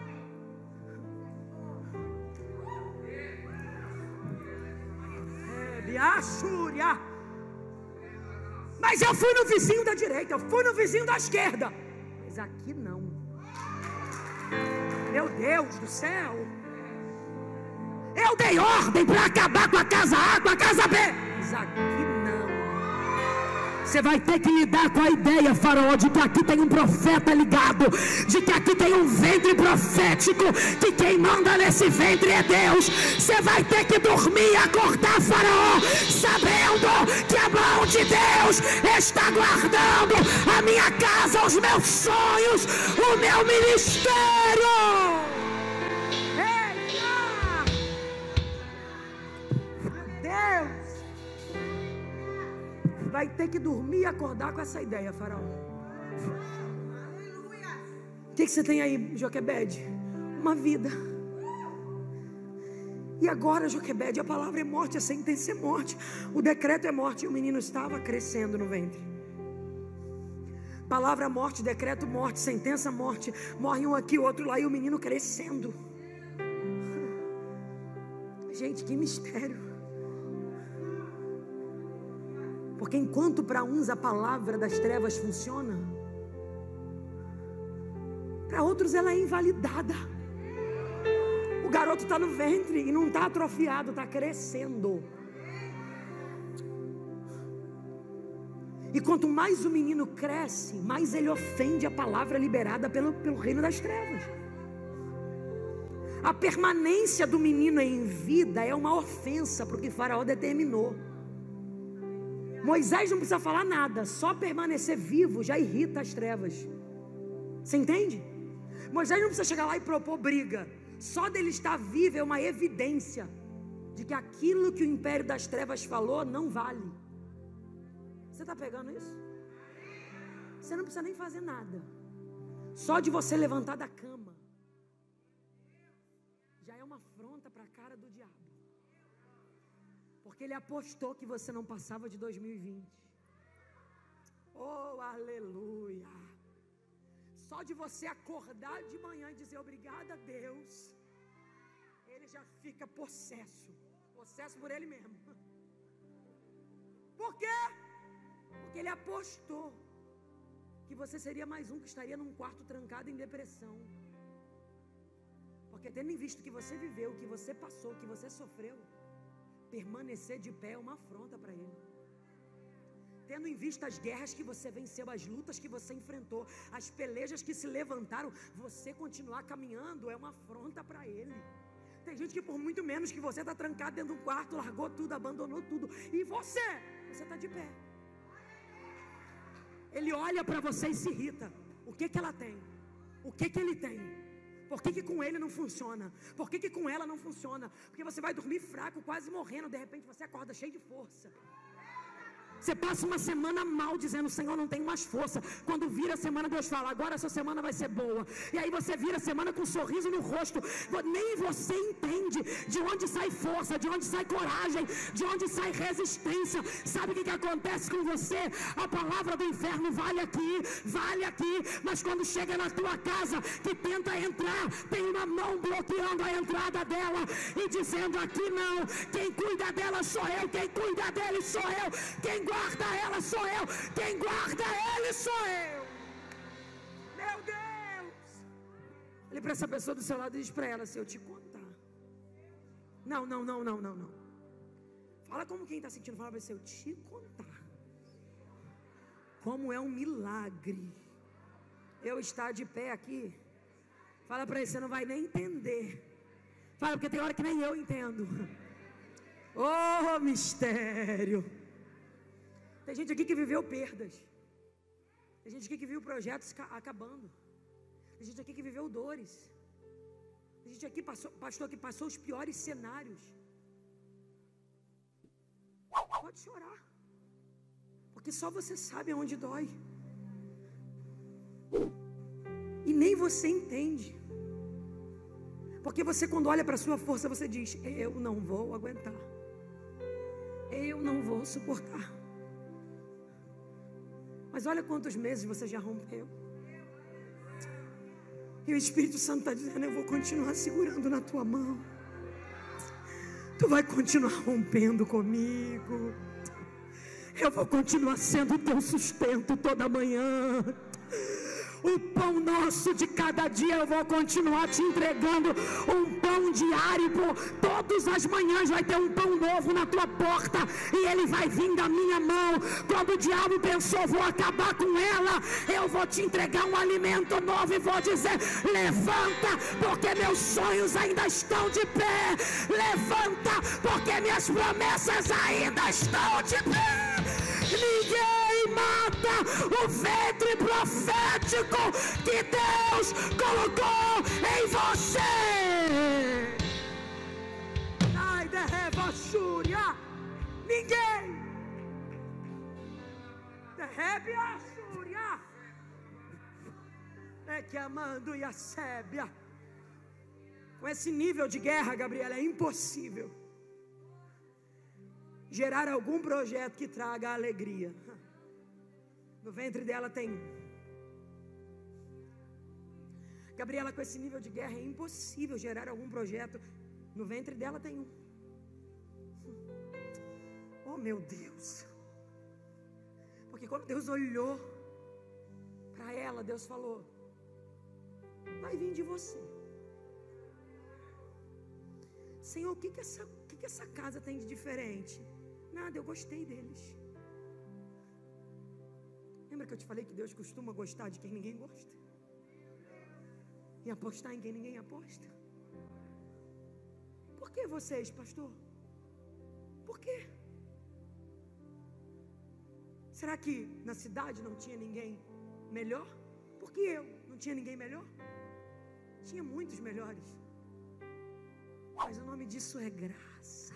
É biachúria. Mas eu fui no vizinho da direita, eu fui no vizinho da esquerda. Mas aqui não. Meu Deus do céu. Eu dei ordem para acabar com a casa A, com a casa B. Mas aqui não. Você vai ter que lidar com a ideia, Faraó, de que aqui tem um profeta ligado, de que aqui tem um ventre profético, que quem manda nesse ventre é Deus. Você vai ter que dormir e acordar, Faraó, sabendo que a mão de Deus está guardando a minha casa, os meus sonhos, o meu ministério. Eita! Meu Deus! Vai ter que dormir e acordar com essa ideia, Faraó. O que, que você tem aí, Joquebede? Uma vida. E agora, Joquebede, a palavra é morte, a sentença é morte, o decreto é morte. E o menino estava crescendo no ventre. Palavra morte, decreto morte, sentença morte. Morre um aqui, outro lá, e o menino crescendo. Gente, que mistério. Porque enquanto para uns a palavra das trevas funciona, para outros ela é invalidada. O garoto está no ventre e não está atrofiado, está crescendo. E quanto mais o menino cresce, mais ele ofende a palavra liberada pelo, pelo reino das trevas. A permanência do menino em vida é uma ofensa para o que Faraó determinou. Moisés não precisa falar nada, só permanecer vivo já irrita as trevas. Você entende? Moisés não precisa chegar lá e propor briga. Só dele estar vivo é uma evidência de que aquilo que o império das trevas falou não vale. Você está pegando isso? Você não precisa nem fazer nada. Só de você levantar da cama já é uma afronta para a cara do diabo. Porque ele apostou que você não passava de dois mil e vinte. Oh, aleluia. Só de você acordar de manhã e dizer obrigada a Deus, ele já fica possesso. Possesso por ele mesmo. Por quê? Porque ele apostou que você seria mais um que estaria num quarto trancado em depressão. Porque tendo em vista o que você viveu, o que você passou, o que você sofreu, permanecer de pé é uma afronta para Ele. Tendo em vista as guerras que você venceu, as lutas que você enfrentou, as pelejas que se levantaram, você continuar caminhando é uma afronta para Ele. Tem gente que por muito menos que você está trancado dentro de um quarto, largou tudo, abandonou tudo, e você, você está de pé. Ele olha para você e se irrita. O que que ela tem? O que que ele tem? Por que que com ele não funciona? Por que que com ela não funciona? Porque você vai dormir fraco, quase morrendo, de repente você acorda cheio de força. Você passa uma semana mal, dizendo, Senhor, não tenho mais força. Quando vira a semana, Deus fala, agora essa semana vai ser boa. E aí você vira a semana com um sorriso no rosto. Nem você entende de onde sai força, de onde sai coragem, de onde sai resistência. Sabe o que, que acontece com você? A palavra do inferno vale aqui, vale aqui. Mas quando chega na tua casa, que tenta entrar, tem uma mão bloqueando a entrada dela e dizendo, aqui não. Quem cuida dela sou eu, quem cuida dele sou eu. Quem guarda ela sou eu, quem guarda ele sou eu. Meu Deus! Olhe para essa pessoa do seu lado e diz para ela, se eu te contar. Não, não, não, não, não, não. Fala como quem está sentindo, fala para você, eu te contar. Como é um milagre eu estar de pé aqui. Fala para ele, você não vai nem entender. Fala, porque tem hora que nem eu entendo. Oh, mistério! Tem gente aqui que viveu perdas. Tem gente aqui que viu projetos acabando. Tem gente aqui que viveu dores. Tem gente aqui, passou, pastor, que passou os piores cenários. Pode chorar. Porque só você sabe aonde dói. E nem você entende. Porque você, quando olha para a sua força, você diz, eu não vou aguentar. Eu não vou suportar. Mas olha quantos meses você já rompeu. E o Espírito Santo está dizendo, eu vou continuar segurando na tua mão. Tu vai continuar rompendo comigo. Eu vou continuar sendo o teu sustento toda manhã. O pão nosso de cada dia eu vou continuar te entregando. Um pão diário, por todas as manhãs vai ter um pão novo na tua porta. E ele vai vir da minha mão. Quando o diabo pensou, vou acabar com ela, eu vou te entregar um alimento novo e vou dizer, levanta, porque meus sonhos ainda estão de pé. Levanta, porque minhas promessas ainda estão de pé. Ninguém mata o ventre profético que Deus colocou em você. Ai, derreba a Xúria. Ninguém. Derrebe a Xúria. É que amando e a Sébia. Com esse nível de guerra, Gabriela, é impossível gerar algum projeto que traga alegria. No ventre dela tem um. Gabriela, com esse nível de guerra é impossível gerar algum projeto. No ventre dela tem um. Oh, meu Deus. Porque quando Deus olhou para ela, Deus falou, vai vir de você. Senhor, o que que essa, o que que essa casa tem de diferente? Nada, eu gostei deles. Lembra que eu te falei que Deus costuma gostar de quem ninguém gosta? E apostar em quem ninguém aposta? Por que vocês, pastor? Por quê? Será que na cidade não tinha ninguém melhor? Por que eu não tinha ninguém melhor? Tinha muitos melhores. Mas o nome disso é graça.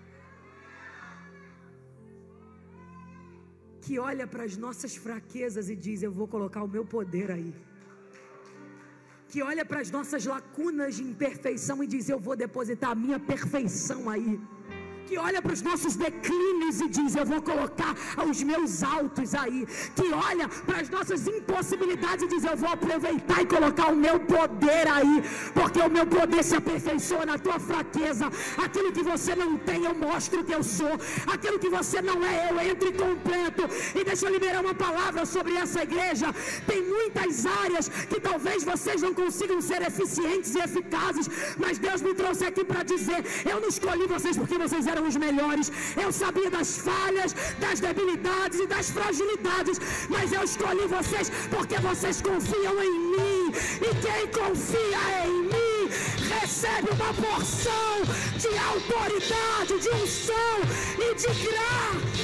Que olha para as nossas fraquezas e diz, eu vou colocar o meu poder aí. Que olha para as nossas lacunas de imperfeição e diz, eu vou depositar a minha perfeição aí. que olha para os nossos declínios e diz: eu vou colocar os meus altos aí, que olha para as nossas impossibilidades e diz: eu vou aproveitar e colocar o meu poder aí, porque o meu poder se aperfeiçoa na tua fraqueza. Aquilo que você não tem, eu mostro que eu sou. Aquilo que você não é, eu entro e completo. E deixa eu liberar uma palavra sobre essa igreja. Tem muitas áreas que talvez vocês não consigam ser eficientes e eficazes, mas Deus me trouxe aqui para dizer: eu não escolhi vocês porque vocês eram os melhores. Eu sabia das falhas, das debilidades e das fragilidades, mas eu escolhi vocês porque vocês confiam em mim, e quem confia em mim recebe uma porção de autoridade, de unção e de graça.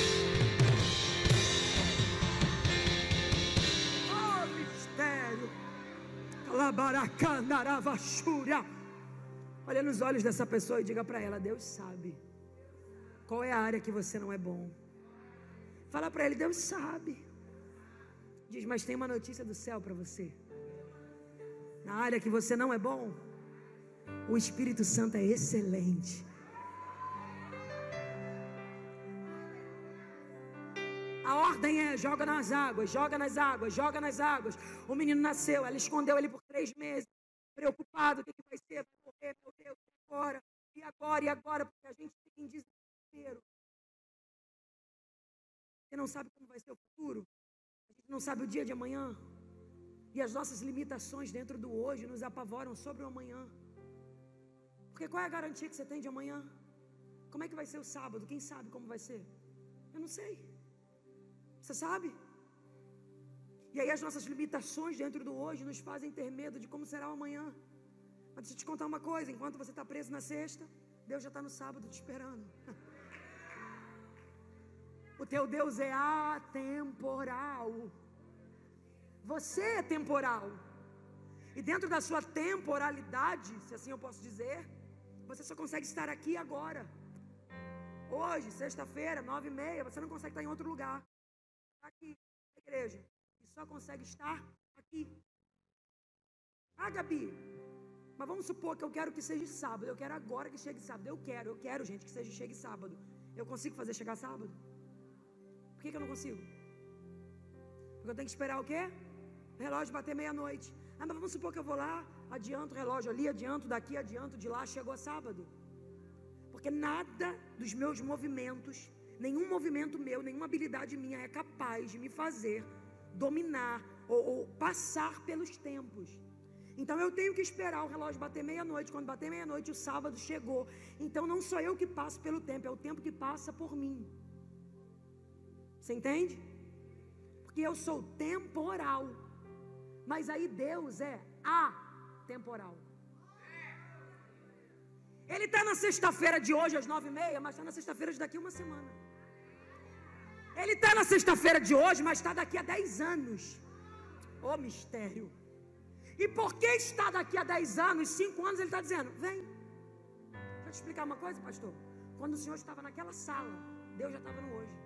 Oh, mistério. Olha nos olhos dessa pessoa e diga para ela: Deus sabe qual é a área que você não é bom. Fala para ele: Deus sabe. Diz: mas tem uma notícia do céu para você. Na área que você não é bom, o Espírito Santo é excelente. A ordem é: joga nas águas, joga nas águas, joga nas águas. O menino nasceu, ela escondeu ele por três meses, preocupado: o que, que vai ser? Vai morrer, meu Deus, e agora? E agora? E agora? Porque a gente fica em desespero. Você não sabe como vai ser o futuro. A gente não sabe o dia de amanhã. E as nossas limitações dentro do hoje nos apavoram sobre o amanhã. Porque qual é a garantia que você tem de amanhã? Como é que vai ser o sábado? Quem sabe como vai ser? Eu não sei. Você sabe? E aí as nossas limitações dentro do hoje nos fazem ter medo de como será o amanhã. Mas deixa eu te contar uma coisa: enquanto você está preso na sexta, Deus já está no sábado te esperando. O teu Deus é atemporal. Você é temporal. E dentro da sua temporalidade, se assim eu posso dizer, você só consegue estar aqui agora. Hoje, sexta-feira, nove e meia, você não consegue estar em outro lugar. Está aqui, na igreja. E só consegue estar aqui. Ah, Gabi, mas vamos supor que eu quero que seja sábado. Eu quero agora que chegue sábado. Eu quero, eu quero, gente, que seja chegue sábado. Eu consigo fazer chegar sábado? Por que, que eu não consigo? Porque eu tenho que esperar o quê? O relógio bater meia-noite. Ah, mas vamos supor que eu vou lá, adianto o relógio ali, adianto daqui, adianto de lá, chegou sábado. Porque nada dos meus movimentos, nenhum movimento meu, nenhuma habilidade minha é capaz de me fazer dominar ou, ou passar pelos tempos. Então eu tenho que esperar o relógio bater meia-noite. Quando bater meia-noite, o sábado chegou. Então não sou eu que passo pelo tempo, é o tempo que passa por mim. Você entende? Porque eu sou temporal. Mas aí Deus é atemporal. Ele está na sexta-feira de hoje às nove e meia, mas está na sexta-feira de daqui a uma semana. Ele está na sexta-feira de hoje, mas está daqui a dez anos. Ô mistério. E por que está daqui a dez anos, cinco anos, ele está dizendo: vem. Deixa eu te explicar uma coisa, pastor. Quando o Senhor estava naquela sala, Deus já estava no hoje.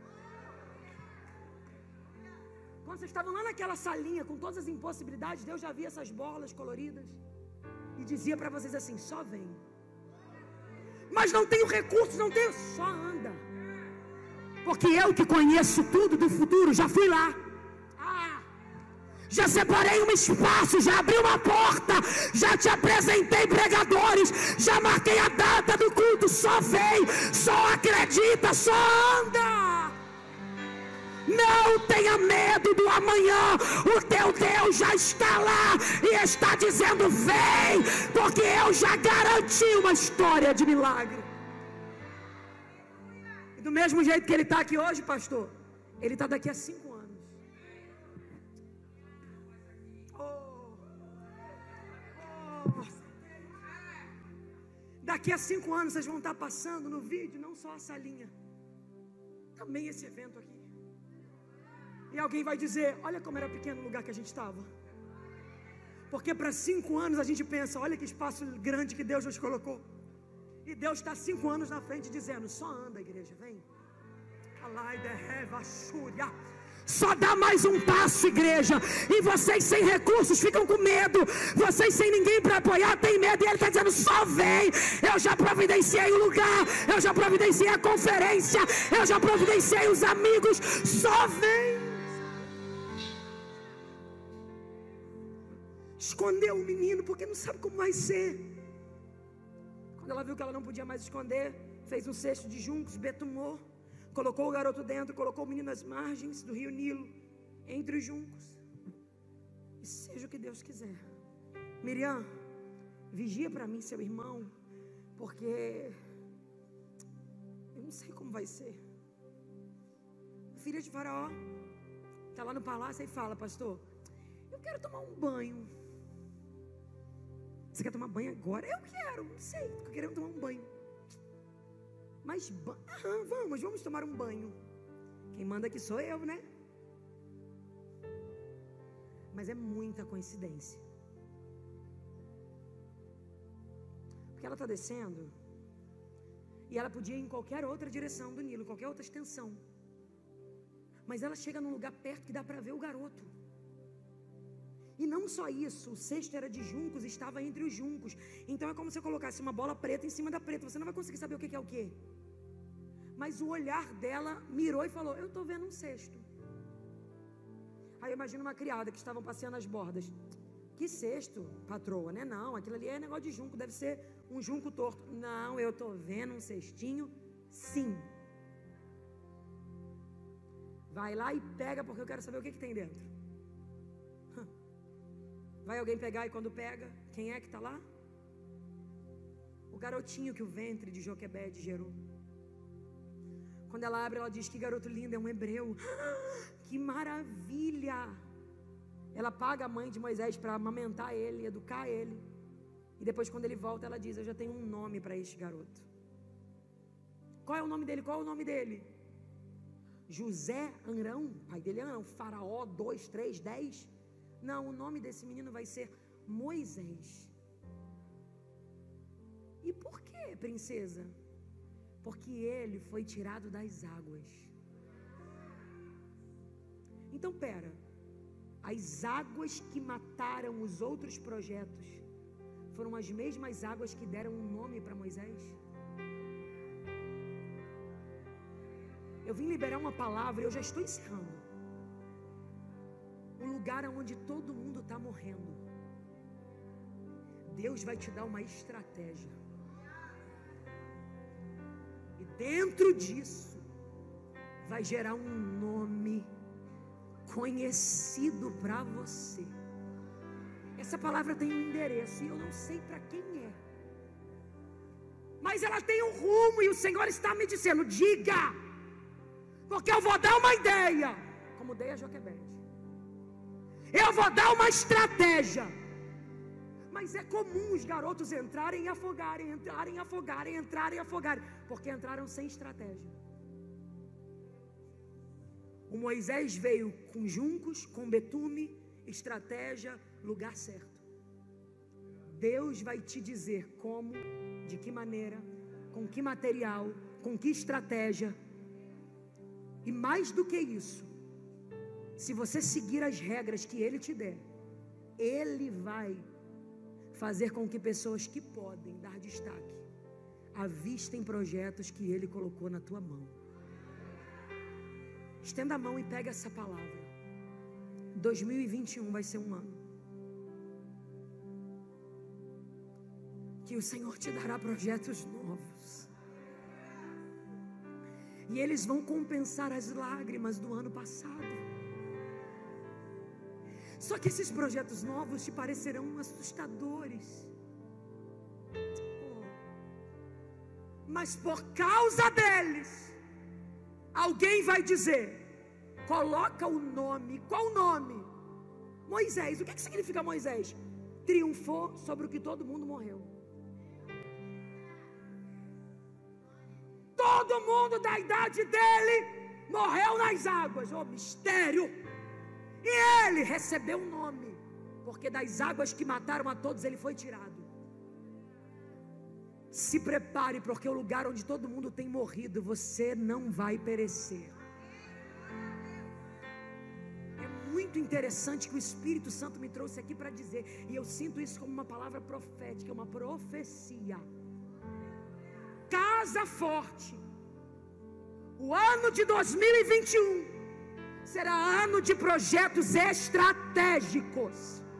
Quando vocês estavam lá naquela salinha com todas as impossibilidades, Deus já via essas bolas coloridas e dizia para vocês assim: só vem. Mas não tenho recursos, não tenho, só anda. Porque eu que conheço tudo do futuro, já fui lá. Ah, já separei um espaço, já abri uma porta, já te apresentei pregadores, já marquei a data do culto. Só vem, só acredita, só anda. Não tenha medo do amanhã. O teu Deus já está lá e está dizendo: vem, porque eu já garanti uma história de milagre. E do mesmo jeito que ele está aqui hoje, pastor, ele está daqui a cinco anos. Oh, oh. Daqui a cinco anos vocês vão estar passando no vídeo, não só a salinha, também esse evento aqui. E alguém vai dizer: olha como era pequeno o lugar que a gente estava. Porque para cinco anos a gente pensa: olha que espaço grande que Deus nos colocou. E Deus está cinco anos na frente dizendo: só anda, igreja, vem. Só dá mais um passo, igreja. E vocês sem recursos ficam com medo. Vocês sem ninguém para apoiar tem medo. E ele está dizendo: só vem. Eu já providenciei o lugar. Eu já providenciei a conferência. Eu já providenciei os amigos. Só vem. Escondeu o menino porque não sabe como vai ser. Quando ela viu que ela não podia mais esconder, fez um cesto de juncos, betumou, colocou o garoto dentro, colocou o menino às margens do rio Nilo, entre os juncos. E seja o que Deus quiser. Miriam, vigia para mim seu irmão, porque eu não sei como vai ser. A filha de Faraó está lá no palácio e fala: pastor, eu quero tomar um banho. Você quer tomar banho agora? Eu quero, não sei, eu quero tomar um banho. Mas, aham, vamos, vamos tomar um banho. Quem manda aqui sou eu, né? Mas é muita coincidência. Porque ela está descendo e ela podia ir em qualquer outra direção do Nilo, qualquer outra extensão. Mas ela chega num lugar perto que dá para ver o garoto. E não só isso, o cesto era de juncos, estava entre os juncos. Então é como se eu colocasse uma bola preta em cima da preta. Você não vai conseguir saber o que é o que. Mas o olhar dela mirou e falou: eu estou vendo um cesto. Aí eu imagino uma criada que estavam passeando as bordas. Que cesto, patroa, né? Não, aquilo ali é negócio de junco, deve ser um junco torto. Não, eu estou vendo um cestinho, sim. Vai lá e pega, porque eu quero saber o que, que tem dentro. Vai alguém pegar, e quando pega, quem é que está lá? O garotinho que o ventre de Joquebede gerou. Quando ela abre, ela diz: que garoto lindo, é um hebreu. Que maravilha! Ela paga a mãe de Moisés para amamentar ele, educar ele. E depois, quando ele volta, ela diz: eu já tenho um nome para este garoto. Qual é o nome dele? Qual é o nome dele? José Arão, pai dele é Arão, Faraó dois, três, dez. Não, o nome desse menino vai ser Moisés. E por que, princesa? Porque ele foi tirado das águas. Então, pera, as águas que mataram os outros projetos foram as mesmas águas que deram um nome para Moisés? Eu vim liberar uma palavra, eu já estou encerrando. Um lugar onde todo mundo está morrendo, Deus vai te dar uma estratégia. E dentro disso vai gerar um nome conhecido para você. Essa palavra tem um endereço e eu não sei para quem é, mas ela tem um rumo e o Senhor está me dizendo: diga, porque eu vou dar uma ideia, como dei a Joquebede. Eu vou dar uma estratégia. Mas é comum os garotos entrarem e afogarem, entrarem e afogarem, entrarem e afogarem, porque entraram sem estratégia. O Moisés veio com juncos, com betume, estratégia, lugar certo. Deus vai te dizer como, de que maneira, com que material, com que estratégia. E mais do que isso, se você seguir as regras que Ele te der, Ele vai fazer com que pessoas que podem dar destaque avistem projetos que Ele colocou na tua mão. Estenda a mão e pega essa palavra. dois mil e vinte e um vai ser um ano que o Senhor te dará projetos novos. E eles vão compensar as lágrimas do ano passado. Só que esses projetos novos te parecerão assustadores. Oh. Mas por causa deles, alguém vai dizer: coloca o nome. Qual o nome? Moisés. O que, que significa Moisés? Triunfou sobre o que todo mundo morreu. Todo mundo da idade dele morreu nas águas. Oh, mistério! E ele recebeu um nome, porque das águas que mataram a todos ele foi tirado. Se prepare, porque o lugar onde todo mundo tem morrido, você não vai perecer. muito interessante que o Espírito Santo me trouxe aqui para dizer, e eu sinto isso como uma palavra profética, uma profecia. Casa forte. O ano de dois mil e vinte e um será ano de projetos estratégicos.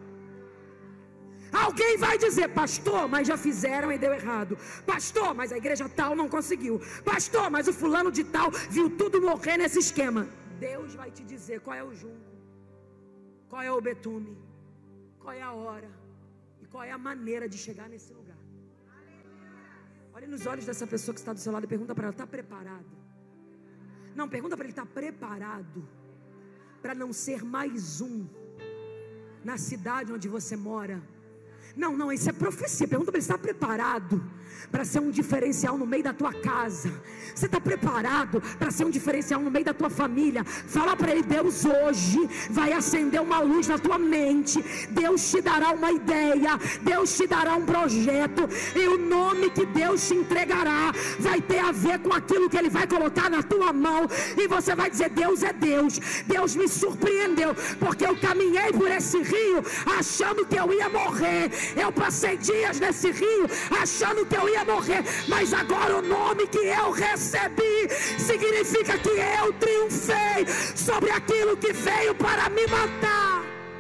Alguém vai dizer: pastor, mas já fizeram e deu errado. Pastor, mas a igreja tal não conseguiu. Pastor, mas o fulano de tal viu tudo morrer nesse esquema. Deus vai te dizer qual é o junco, qual é o betume, qual é a hora e qual é a maneira de chegar nesse lugar. Olhe nos olhos dessa pessoa que está do seu lado e pergunta para ela: está preparado? Não, pergunta para ele: está preparado para não ser mais um na cidade onde você mora? Não, não, isso é profecia. Pergunta para ele: está preparado para ser um diferencial no meio da tua casa? Você está preparado para ser um diferencial no meio da tua família? Fala para ele: Deus hoje vai acender uma luz na tua mente. Deus te dará uma ideia, Deus te dará um projeto, e o nome que Deus te entregará vai ter a ver com aquilo que Ele vai colocar na tua mão, e você vai dizer: Deus é Deus, Deus me surpreendeu, porque eu caminhei por esse rio achando que eu ia morrer. Eu passei dias nesse rio achando que eu ia morrer, mas agora o nome que eu recebi significa que eu triunfei sobre aquilo que veio para me matar.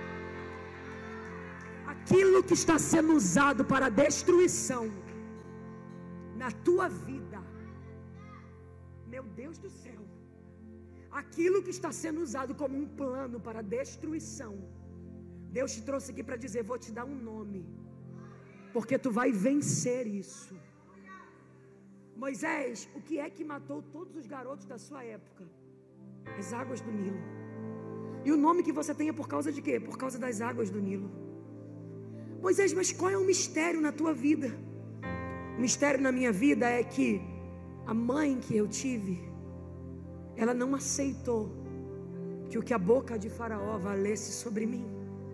Aquilo que está sendo usado para destruição na tua vida, meu Deus do céu, aquilo que está sendo usado como um plano para destruição, Deus te trouxe aqui para dizer: vou te dar um nome, porque tu vai vencer isso. Moisés, o que é que matou todos os garotos da sua época? As águas do Nilo. E o nome que você tem é por causa de quê? Por causa das águas do Nilo. Moisés, mas qual é o mistério na tua vida? O mistério na minha vida é que a mãe que eu tive, ela não aceitou que o que a boca de Faraó valesse sobre mim.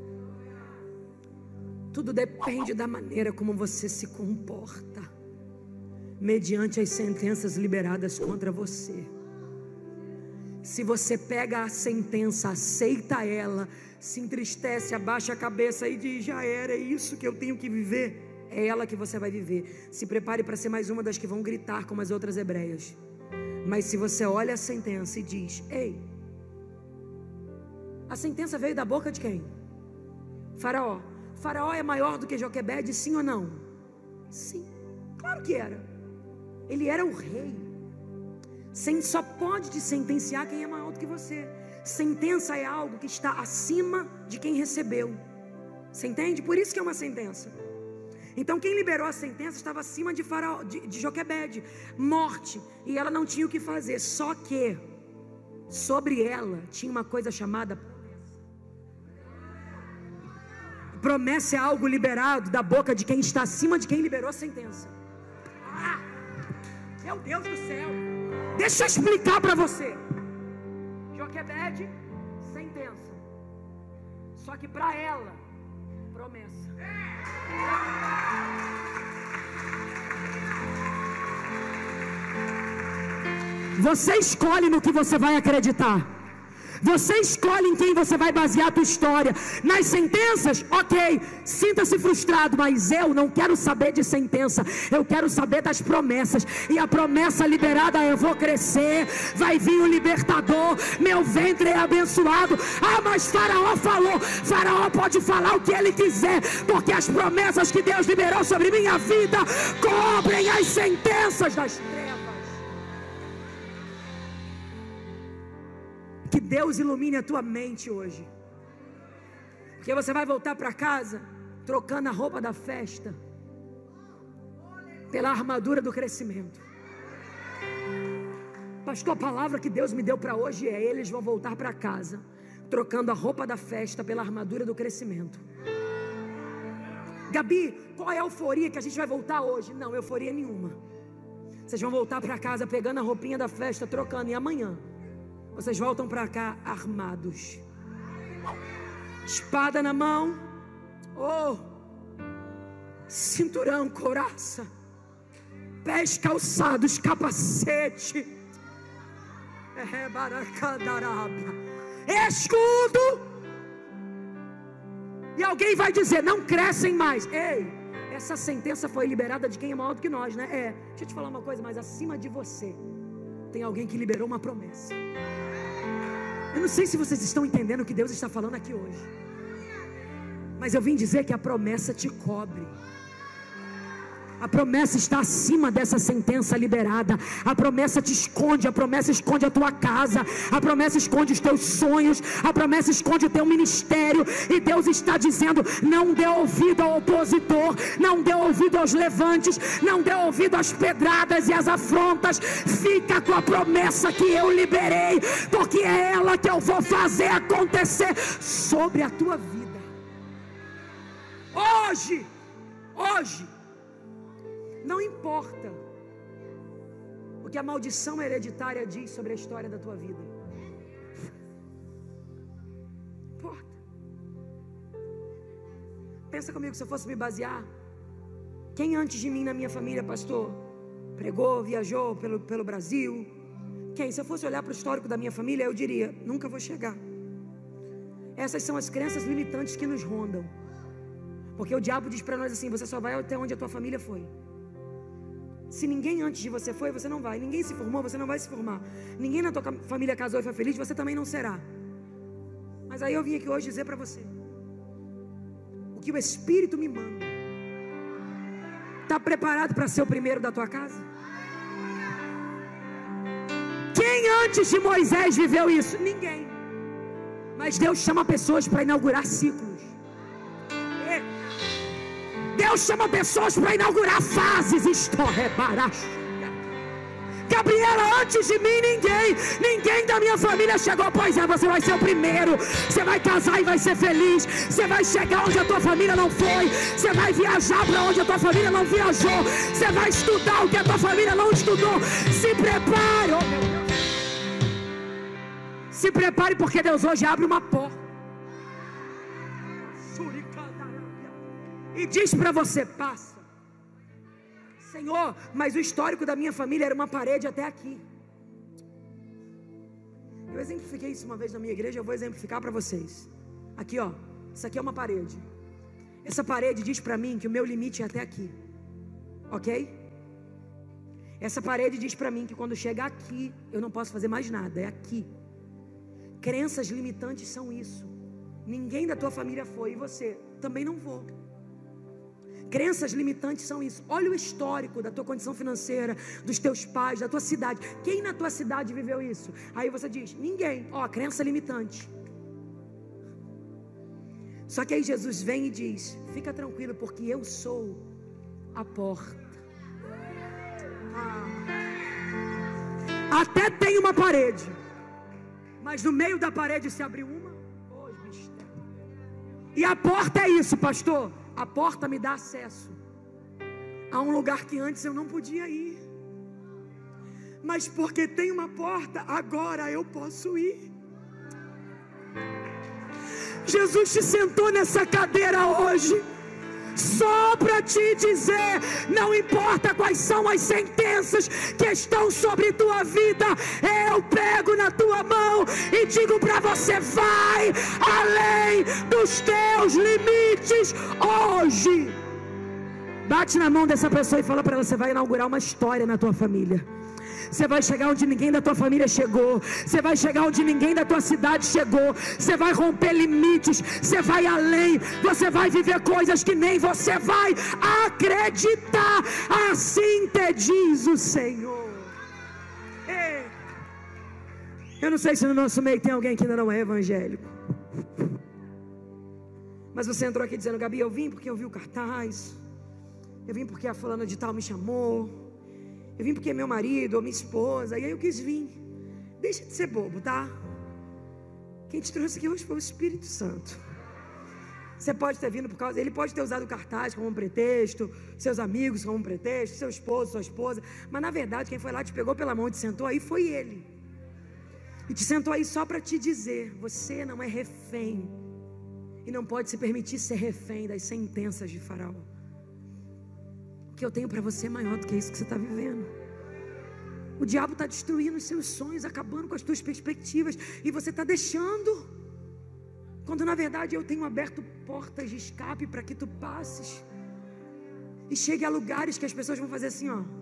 Tudo depende da maneira como você se comporta mediante as sentenças liberadas contra você. Se você pega a sentença, aceita ela, se entristece, abaixa a cabeça e diz: já era, é isso que eu tenho que viver, é ela que você vai viver. Se prepare para ser mais uma das que vão gritar como as outras hebreias. Mas se você olha a sentença e diz: ei, a sentença veio da boca de quem? Faraó. Faraó é maior do que Joquebede, sim ou não? Sim, claro que era. Ele era o rei. Você só pode te sentenciar quem é maior do que você. Sentença é algo que está acima de quem recebeu. Você entende? Por isso que é uma sentença. Então quem liberou a sentença estava acima de, Faraó, de, de Joquebede, morte, e ela não tinha o que fazer. Só que sobre ela tinha uma coisa chamada promessa. É algo liberado da boca de quem está acima de quem liberou a sentença. Ah, meu Deus do céu, deixa eu explicar para você. Joquebede, sentença. Só que para ela, promessa. Você escolhe no que você vai acreditar. Você escolhe em quem você vai basear a tua história. Nas sentenças, ok, sinta-se frustrado, mas eu não quero saber de sentença, eu quero saber das promessas. E a promessa liberada é: eu vou crescer, vai vir o libertador, meu ventre é abençoado. Ah, mas Faraó falou. Faraó pode falar o que ele quiser, porque as promessas que Deus liberou sobre minha vida cobrem as sentenças das trevas. Que Deus ilumine a tua mente hoje, porque você vai voltar para casa trocando a roupa da festa pela armadura do crescimento. Pastor, a palavra que Deus me deu para hoje é: eles vão voltar para casa trocando a roupa da festa pela armadura do crescimento. Gabi, qual é a euforia que a gente vai voltar hoje? Não, euforia nenhuma. Vocês vão voltar para casa pegando a roupinha da festa, trocando, e amanhã vocês voltam para cá armados, espada na mão, oh, cinturão, couraça, pés calçados, capacete, escudo E alguém vai dizer, não crescem mais. Ei, essa sentença foi liberada de quem é maior do que nós, né? É, deixa eu te falar uma coisa, mas acima de você tem alguém que liberou uma promessa. Eu não sei se vocês estão entendendo o que Deus está falando aqui hoje, mas eu vim dizer que a promessa te cobre. A promessa está acima dessa sentença liberada. A promessa te esconde. A promessa esconde a tua casa. A promessa esconde os teus sonhos. A promessa esconde o teu ministério. E Deus está dizendo, não dê ouvido ao opositor, não dê ouvido aos levantes, não dê ouvido às pedradas e às afrontas. Fica com a promessa que eu liberei, porque é ela que eu vou fazer acontecer sobre a tua vida. Hoje, hoje não importa o que a maldição hereditária diz sobre a história da tua vida. Não importa. Pensa comigo, se eu fosse me basear, quem antes de mim na minha família, pastor, pregou, viajou pelo, pelo Brasil? Quem? Se eu fosse olhar para o histórico da minha família, eu diria, nunca vou chegar. Essas são as crenças limitantes que nos rondam. Porque o diabo diz para nós assim, você só vai até onde a tua família foi. Se ninguém antes de você foi, você não vai. Ninguém se formou, você não vai se formar. Ninguém na tua família casou e foi feliz, você também não será. Mas aí eu vim aqui hoje dizer para você, o que o Espírito me manda. Está preparado para ser o primeiro da tua casa? Quem antes de Moisés viveu isso? Ninguém. Mas Deus chama pessoas para inaugurar ciclos. Deus chama pessoas para inaugurar fases. História baracha. Gabriela, antes de mim ninguém, ninguém da minha família chegou. Pois é, você vai ser o primeiro. Você vai casar e vai ser feliz. Você vai chegar onde a tua família não foi. Você vai viajar para onde a tua família não viajou. Você vai estudar o que a tua família não estudou. Se prepare, oh meu Deus. Se prepare, porque Deus hoje abre uma porta e diz para você, passa. Senhor, mas o histórico da minha família era uma parede até aqui. Eu exemplifiquei isso uma vez na minha igreja, eu vou exemplificar para vocês. Aqui ó, isso aqui é uma parede. Essa parede diz para mim que o meu limite é até aqui. Ok? Essa parede diz para mim que quando chegar aqui, eu não posso fazer mais nada, é aqui. Crenças limitantes são isso. Ninguém da tua família foi, e você também não vou. Crenças limitantes são isso. Olha o histórico da tua condição financeira, dos teus pais, da tua cidade. Quem na tua cidade viveu isso? Aí você diz, ninguém. Ó, crença limitante. Só que aí Jesus vem e diz, fica tranquilo, porque eu sou a porta. Ah. Até tem uma parede, mas no meio da parede se abriu uma. Oh, e a porta é isso, pastor. A porta me dá acesso a um lugar que antes eu não podia ir. Mas porque tem uma porta, agora eu posso ir. Jesus te sentou nessa cadeira hoje só para te dizer, não importa quais são as sentenças que estão sobre tua vida, eu pego na tua mão e digo para você, vai além dos teus limites hoje. Bate na mão dessa pessoa e fala para ela, você vai inaugurar uma história na tua família. Você vai chegar onde ninguém da tua família chegou. Você vai chegar onde ninguém da tua cidade chegou. Você vai romper limites. Você vai além. Você vai viver coisas que nem você vai acreditar. Assim te diz o Senhor. Ei. Eu não sei se no nosso meio tem alguém que ainda não é evangélico. Mas você entrou aqui dizendo, Gabi, eu vim porque eu vi o cartaz. Eu vim porque a fulana de tal me chamou. Eu vim porque é meu marido ou minha esposa. E aí eu quis vir. Deixa de ser bobo, tá? Quem te trouxe aqui hoje foi o Espírito Santo. Você pode ter vindo por causa... Ele pode ter usado o cartaz como um pretexto, seus amigos como um pretexto, seu esposo, sua esposa. Mas na verdade quem foi lá, te pegou pela mão e te sentou aí foi ele. E te sentou aí só para te dizer, você não é refém. E não pode se permitir ser refém das sentenças de Faraó. O que eu tenho para você é maior do que isso que você está vivendo. O diabo está destruindo os seus sonhos, acabando com as tuas perspectivas, e você está deixando. quando na verdade eu tenho aberto portas de escape para que tu passes e chegue a lugares que as pessoas vão fazer assim, ó.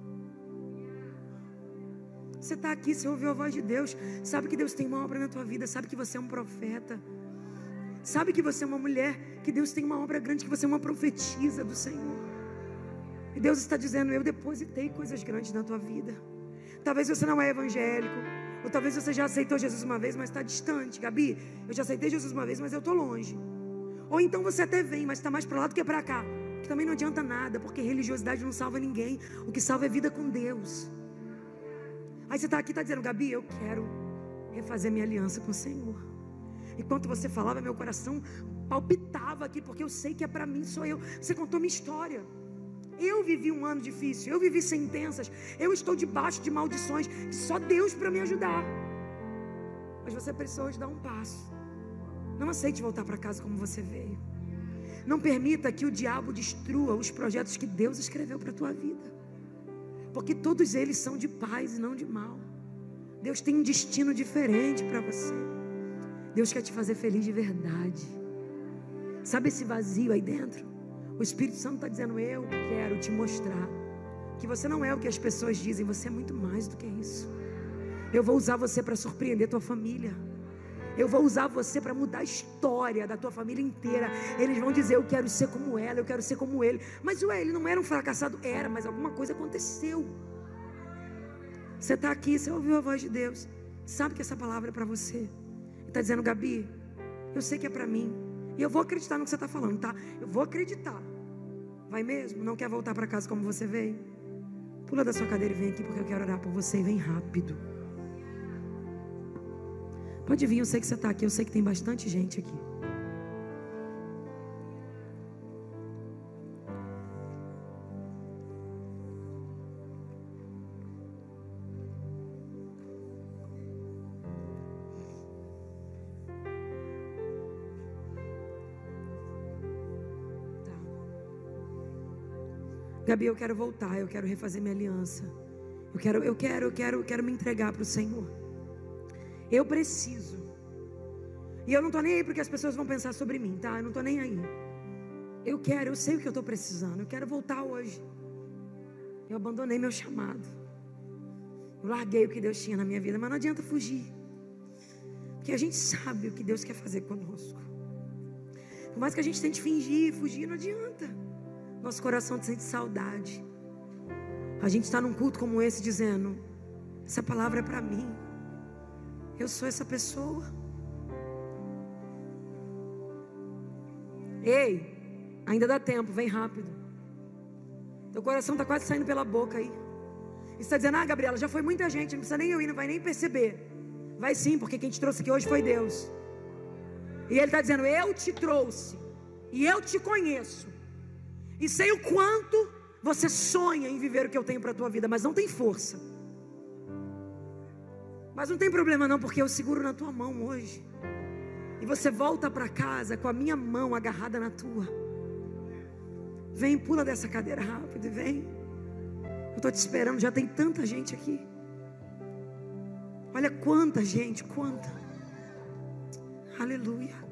Você está aqui, você ouviu a voz de Deus, sabe que Deus tem uma obra na tua vida, sabe que você é um profeta, sabe que você é uma mulher, que Deus tem uma obra grande, que você é uma profetisa do Senhor. E Deus está dizendo, eu depositei coisas grandes na tua vida. Talvez você não é evangélico, ou talvez você já aceitou Jesus uma vez, mas está distante. Gabi, eu já aceitei Jesus uma vez, mas eu estou longe. Ou então você até vem, mas está mais para o lado que para cá, que também não adianta nada, porque religiosidade não salva ninguém. O que salva é vida com Deus. Aí você está aqui e está dizendo, Gabi, eu quero refazer minha aliança com o Senhor. Enquanto você falava, meu coração palpitava aqui, porque eu sei que é para mim, sou eu. Você contou minha história. Eu vivi um ano difícil, eu vivi sentenças, eu estou debaixo de maldições, que só Deus para me ajudar. Mas você precisa hoje dar um passo. Não aceite voltar para casa como você veio. Não permita que o diabo destrua os projetos que Deus escreveu para a tua vida, porque todos eles são de paz e não de mal. Deus tem um destino diferente para você. Deus quer te fazer feliz de verdade. Sabe esse vazio aí dentro? O Espírito Santo está dizendo, eu quero te mostrar que você não é o que as pessoas dizem, você é muito mais do que isso. Eu vou usar você para surpreender tua família. Eu vou usar você para mudar a história da tua família inteira. Eles vão dizer, eu quero ser como ela, eu quero ser como ele. Mas ué, ele não era um fracassado? Era, mas alguma coisa aconteceu. Você está aqui, você ouviu a voz de Deus, sabe que essa palavra é para você. Ele está dizendo, Gabi, eu sei que é para mim, e eu vou acreditar no que você está falando, tá? Eu vou acreditar. Vai mesmo? Não quer voltar para casa como você veio? Pula da sua cadeira e vem aqui, porque eu quero orar por você, e vem rápido. Pode vir, eu sei que você está aqui, eu sei que tem bastante gente aqui. Gabi, eu quero voltar, eu quero refazer minha aliança. Eu quero, eu quero, eu quero, eu quero me entregar para o Senhor. Eu preciso. E eu não estou nem aí porque as pessoas vão pensar sobre mim, tá? Eu não estou nem aí. Eu quero, eu sei o que eu estou precisando. Eu quero voltar hoje. Eu abandonei meu chamado. Eu larguei o que Deus tinha na minha vida, mas não adianta fugir. Porque a gente sabe o que Deus quer fazer conosco. Por mais que a gente tente fingir, fugir, não adianta. Nosso coração sente saudade. A gente está num culto como esse dizendo, essa palavra é para mim. Eu sou essa pessoa. Ei, ainda dá tempo, vem rápido. Teu coração está quase saindo pela boca aí. E você está dizendo, ah, Gabriela, já foi muita gente, não precisa nem eu ir, não vai nem perceber. Vai sim, porque quem te trouxe aqui hoje foi Deus. E Ele está dizendo, eu te trouxe, e eu te conheço, e sei o quanto você sonha em viver o que eu tenho para a tua vida, mas não tem força. Mas não tem problema não, porque eu seguro na tua mão hoje. E você volta para casa com a minha mão agarrada na tua. Vem, pula dessa cadeira rápido e vem. Eu estou te esperando, já tem tanta gente aqui. Olha quanta gente, quanta. Aleluia.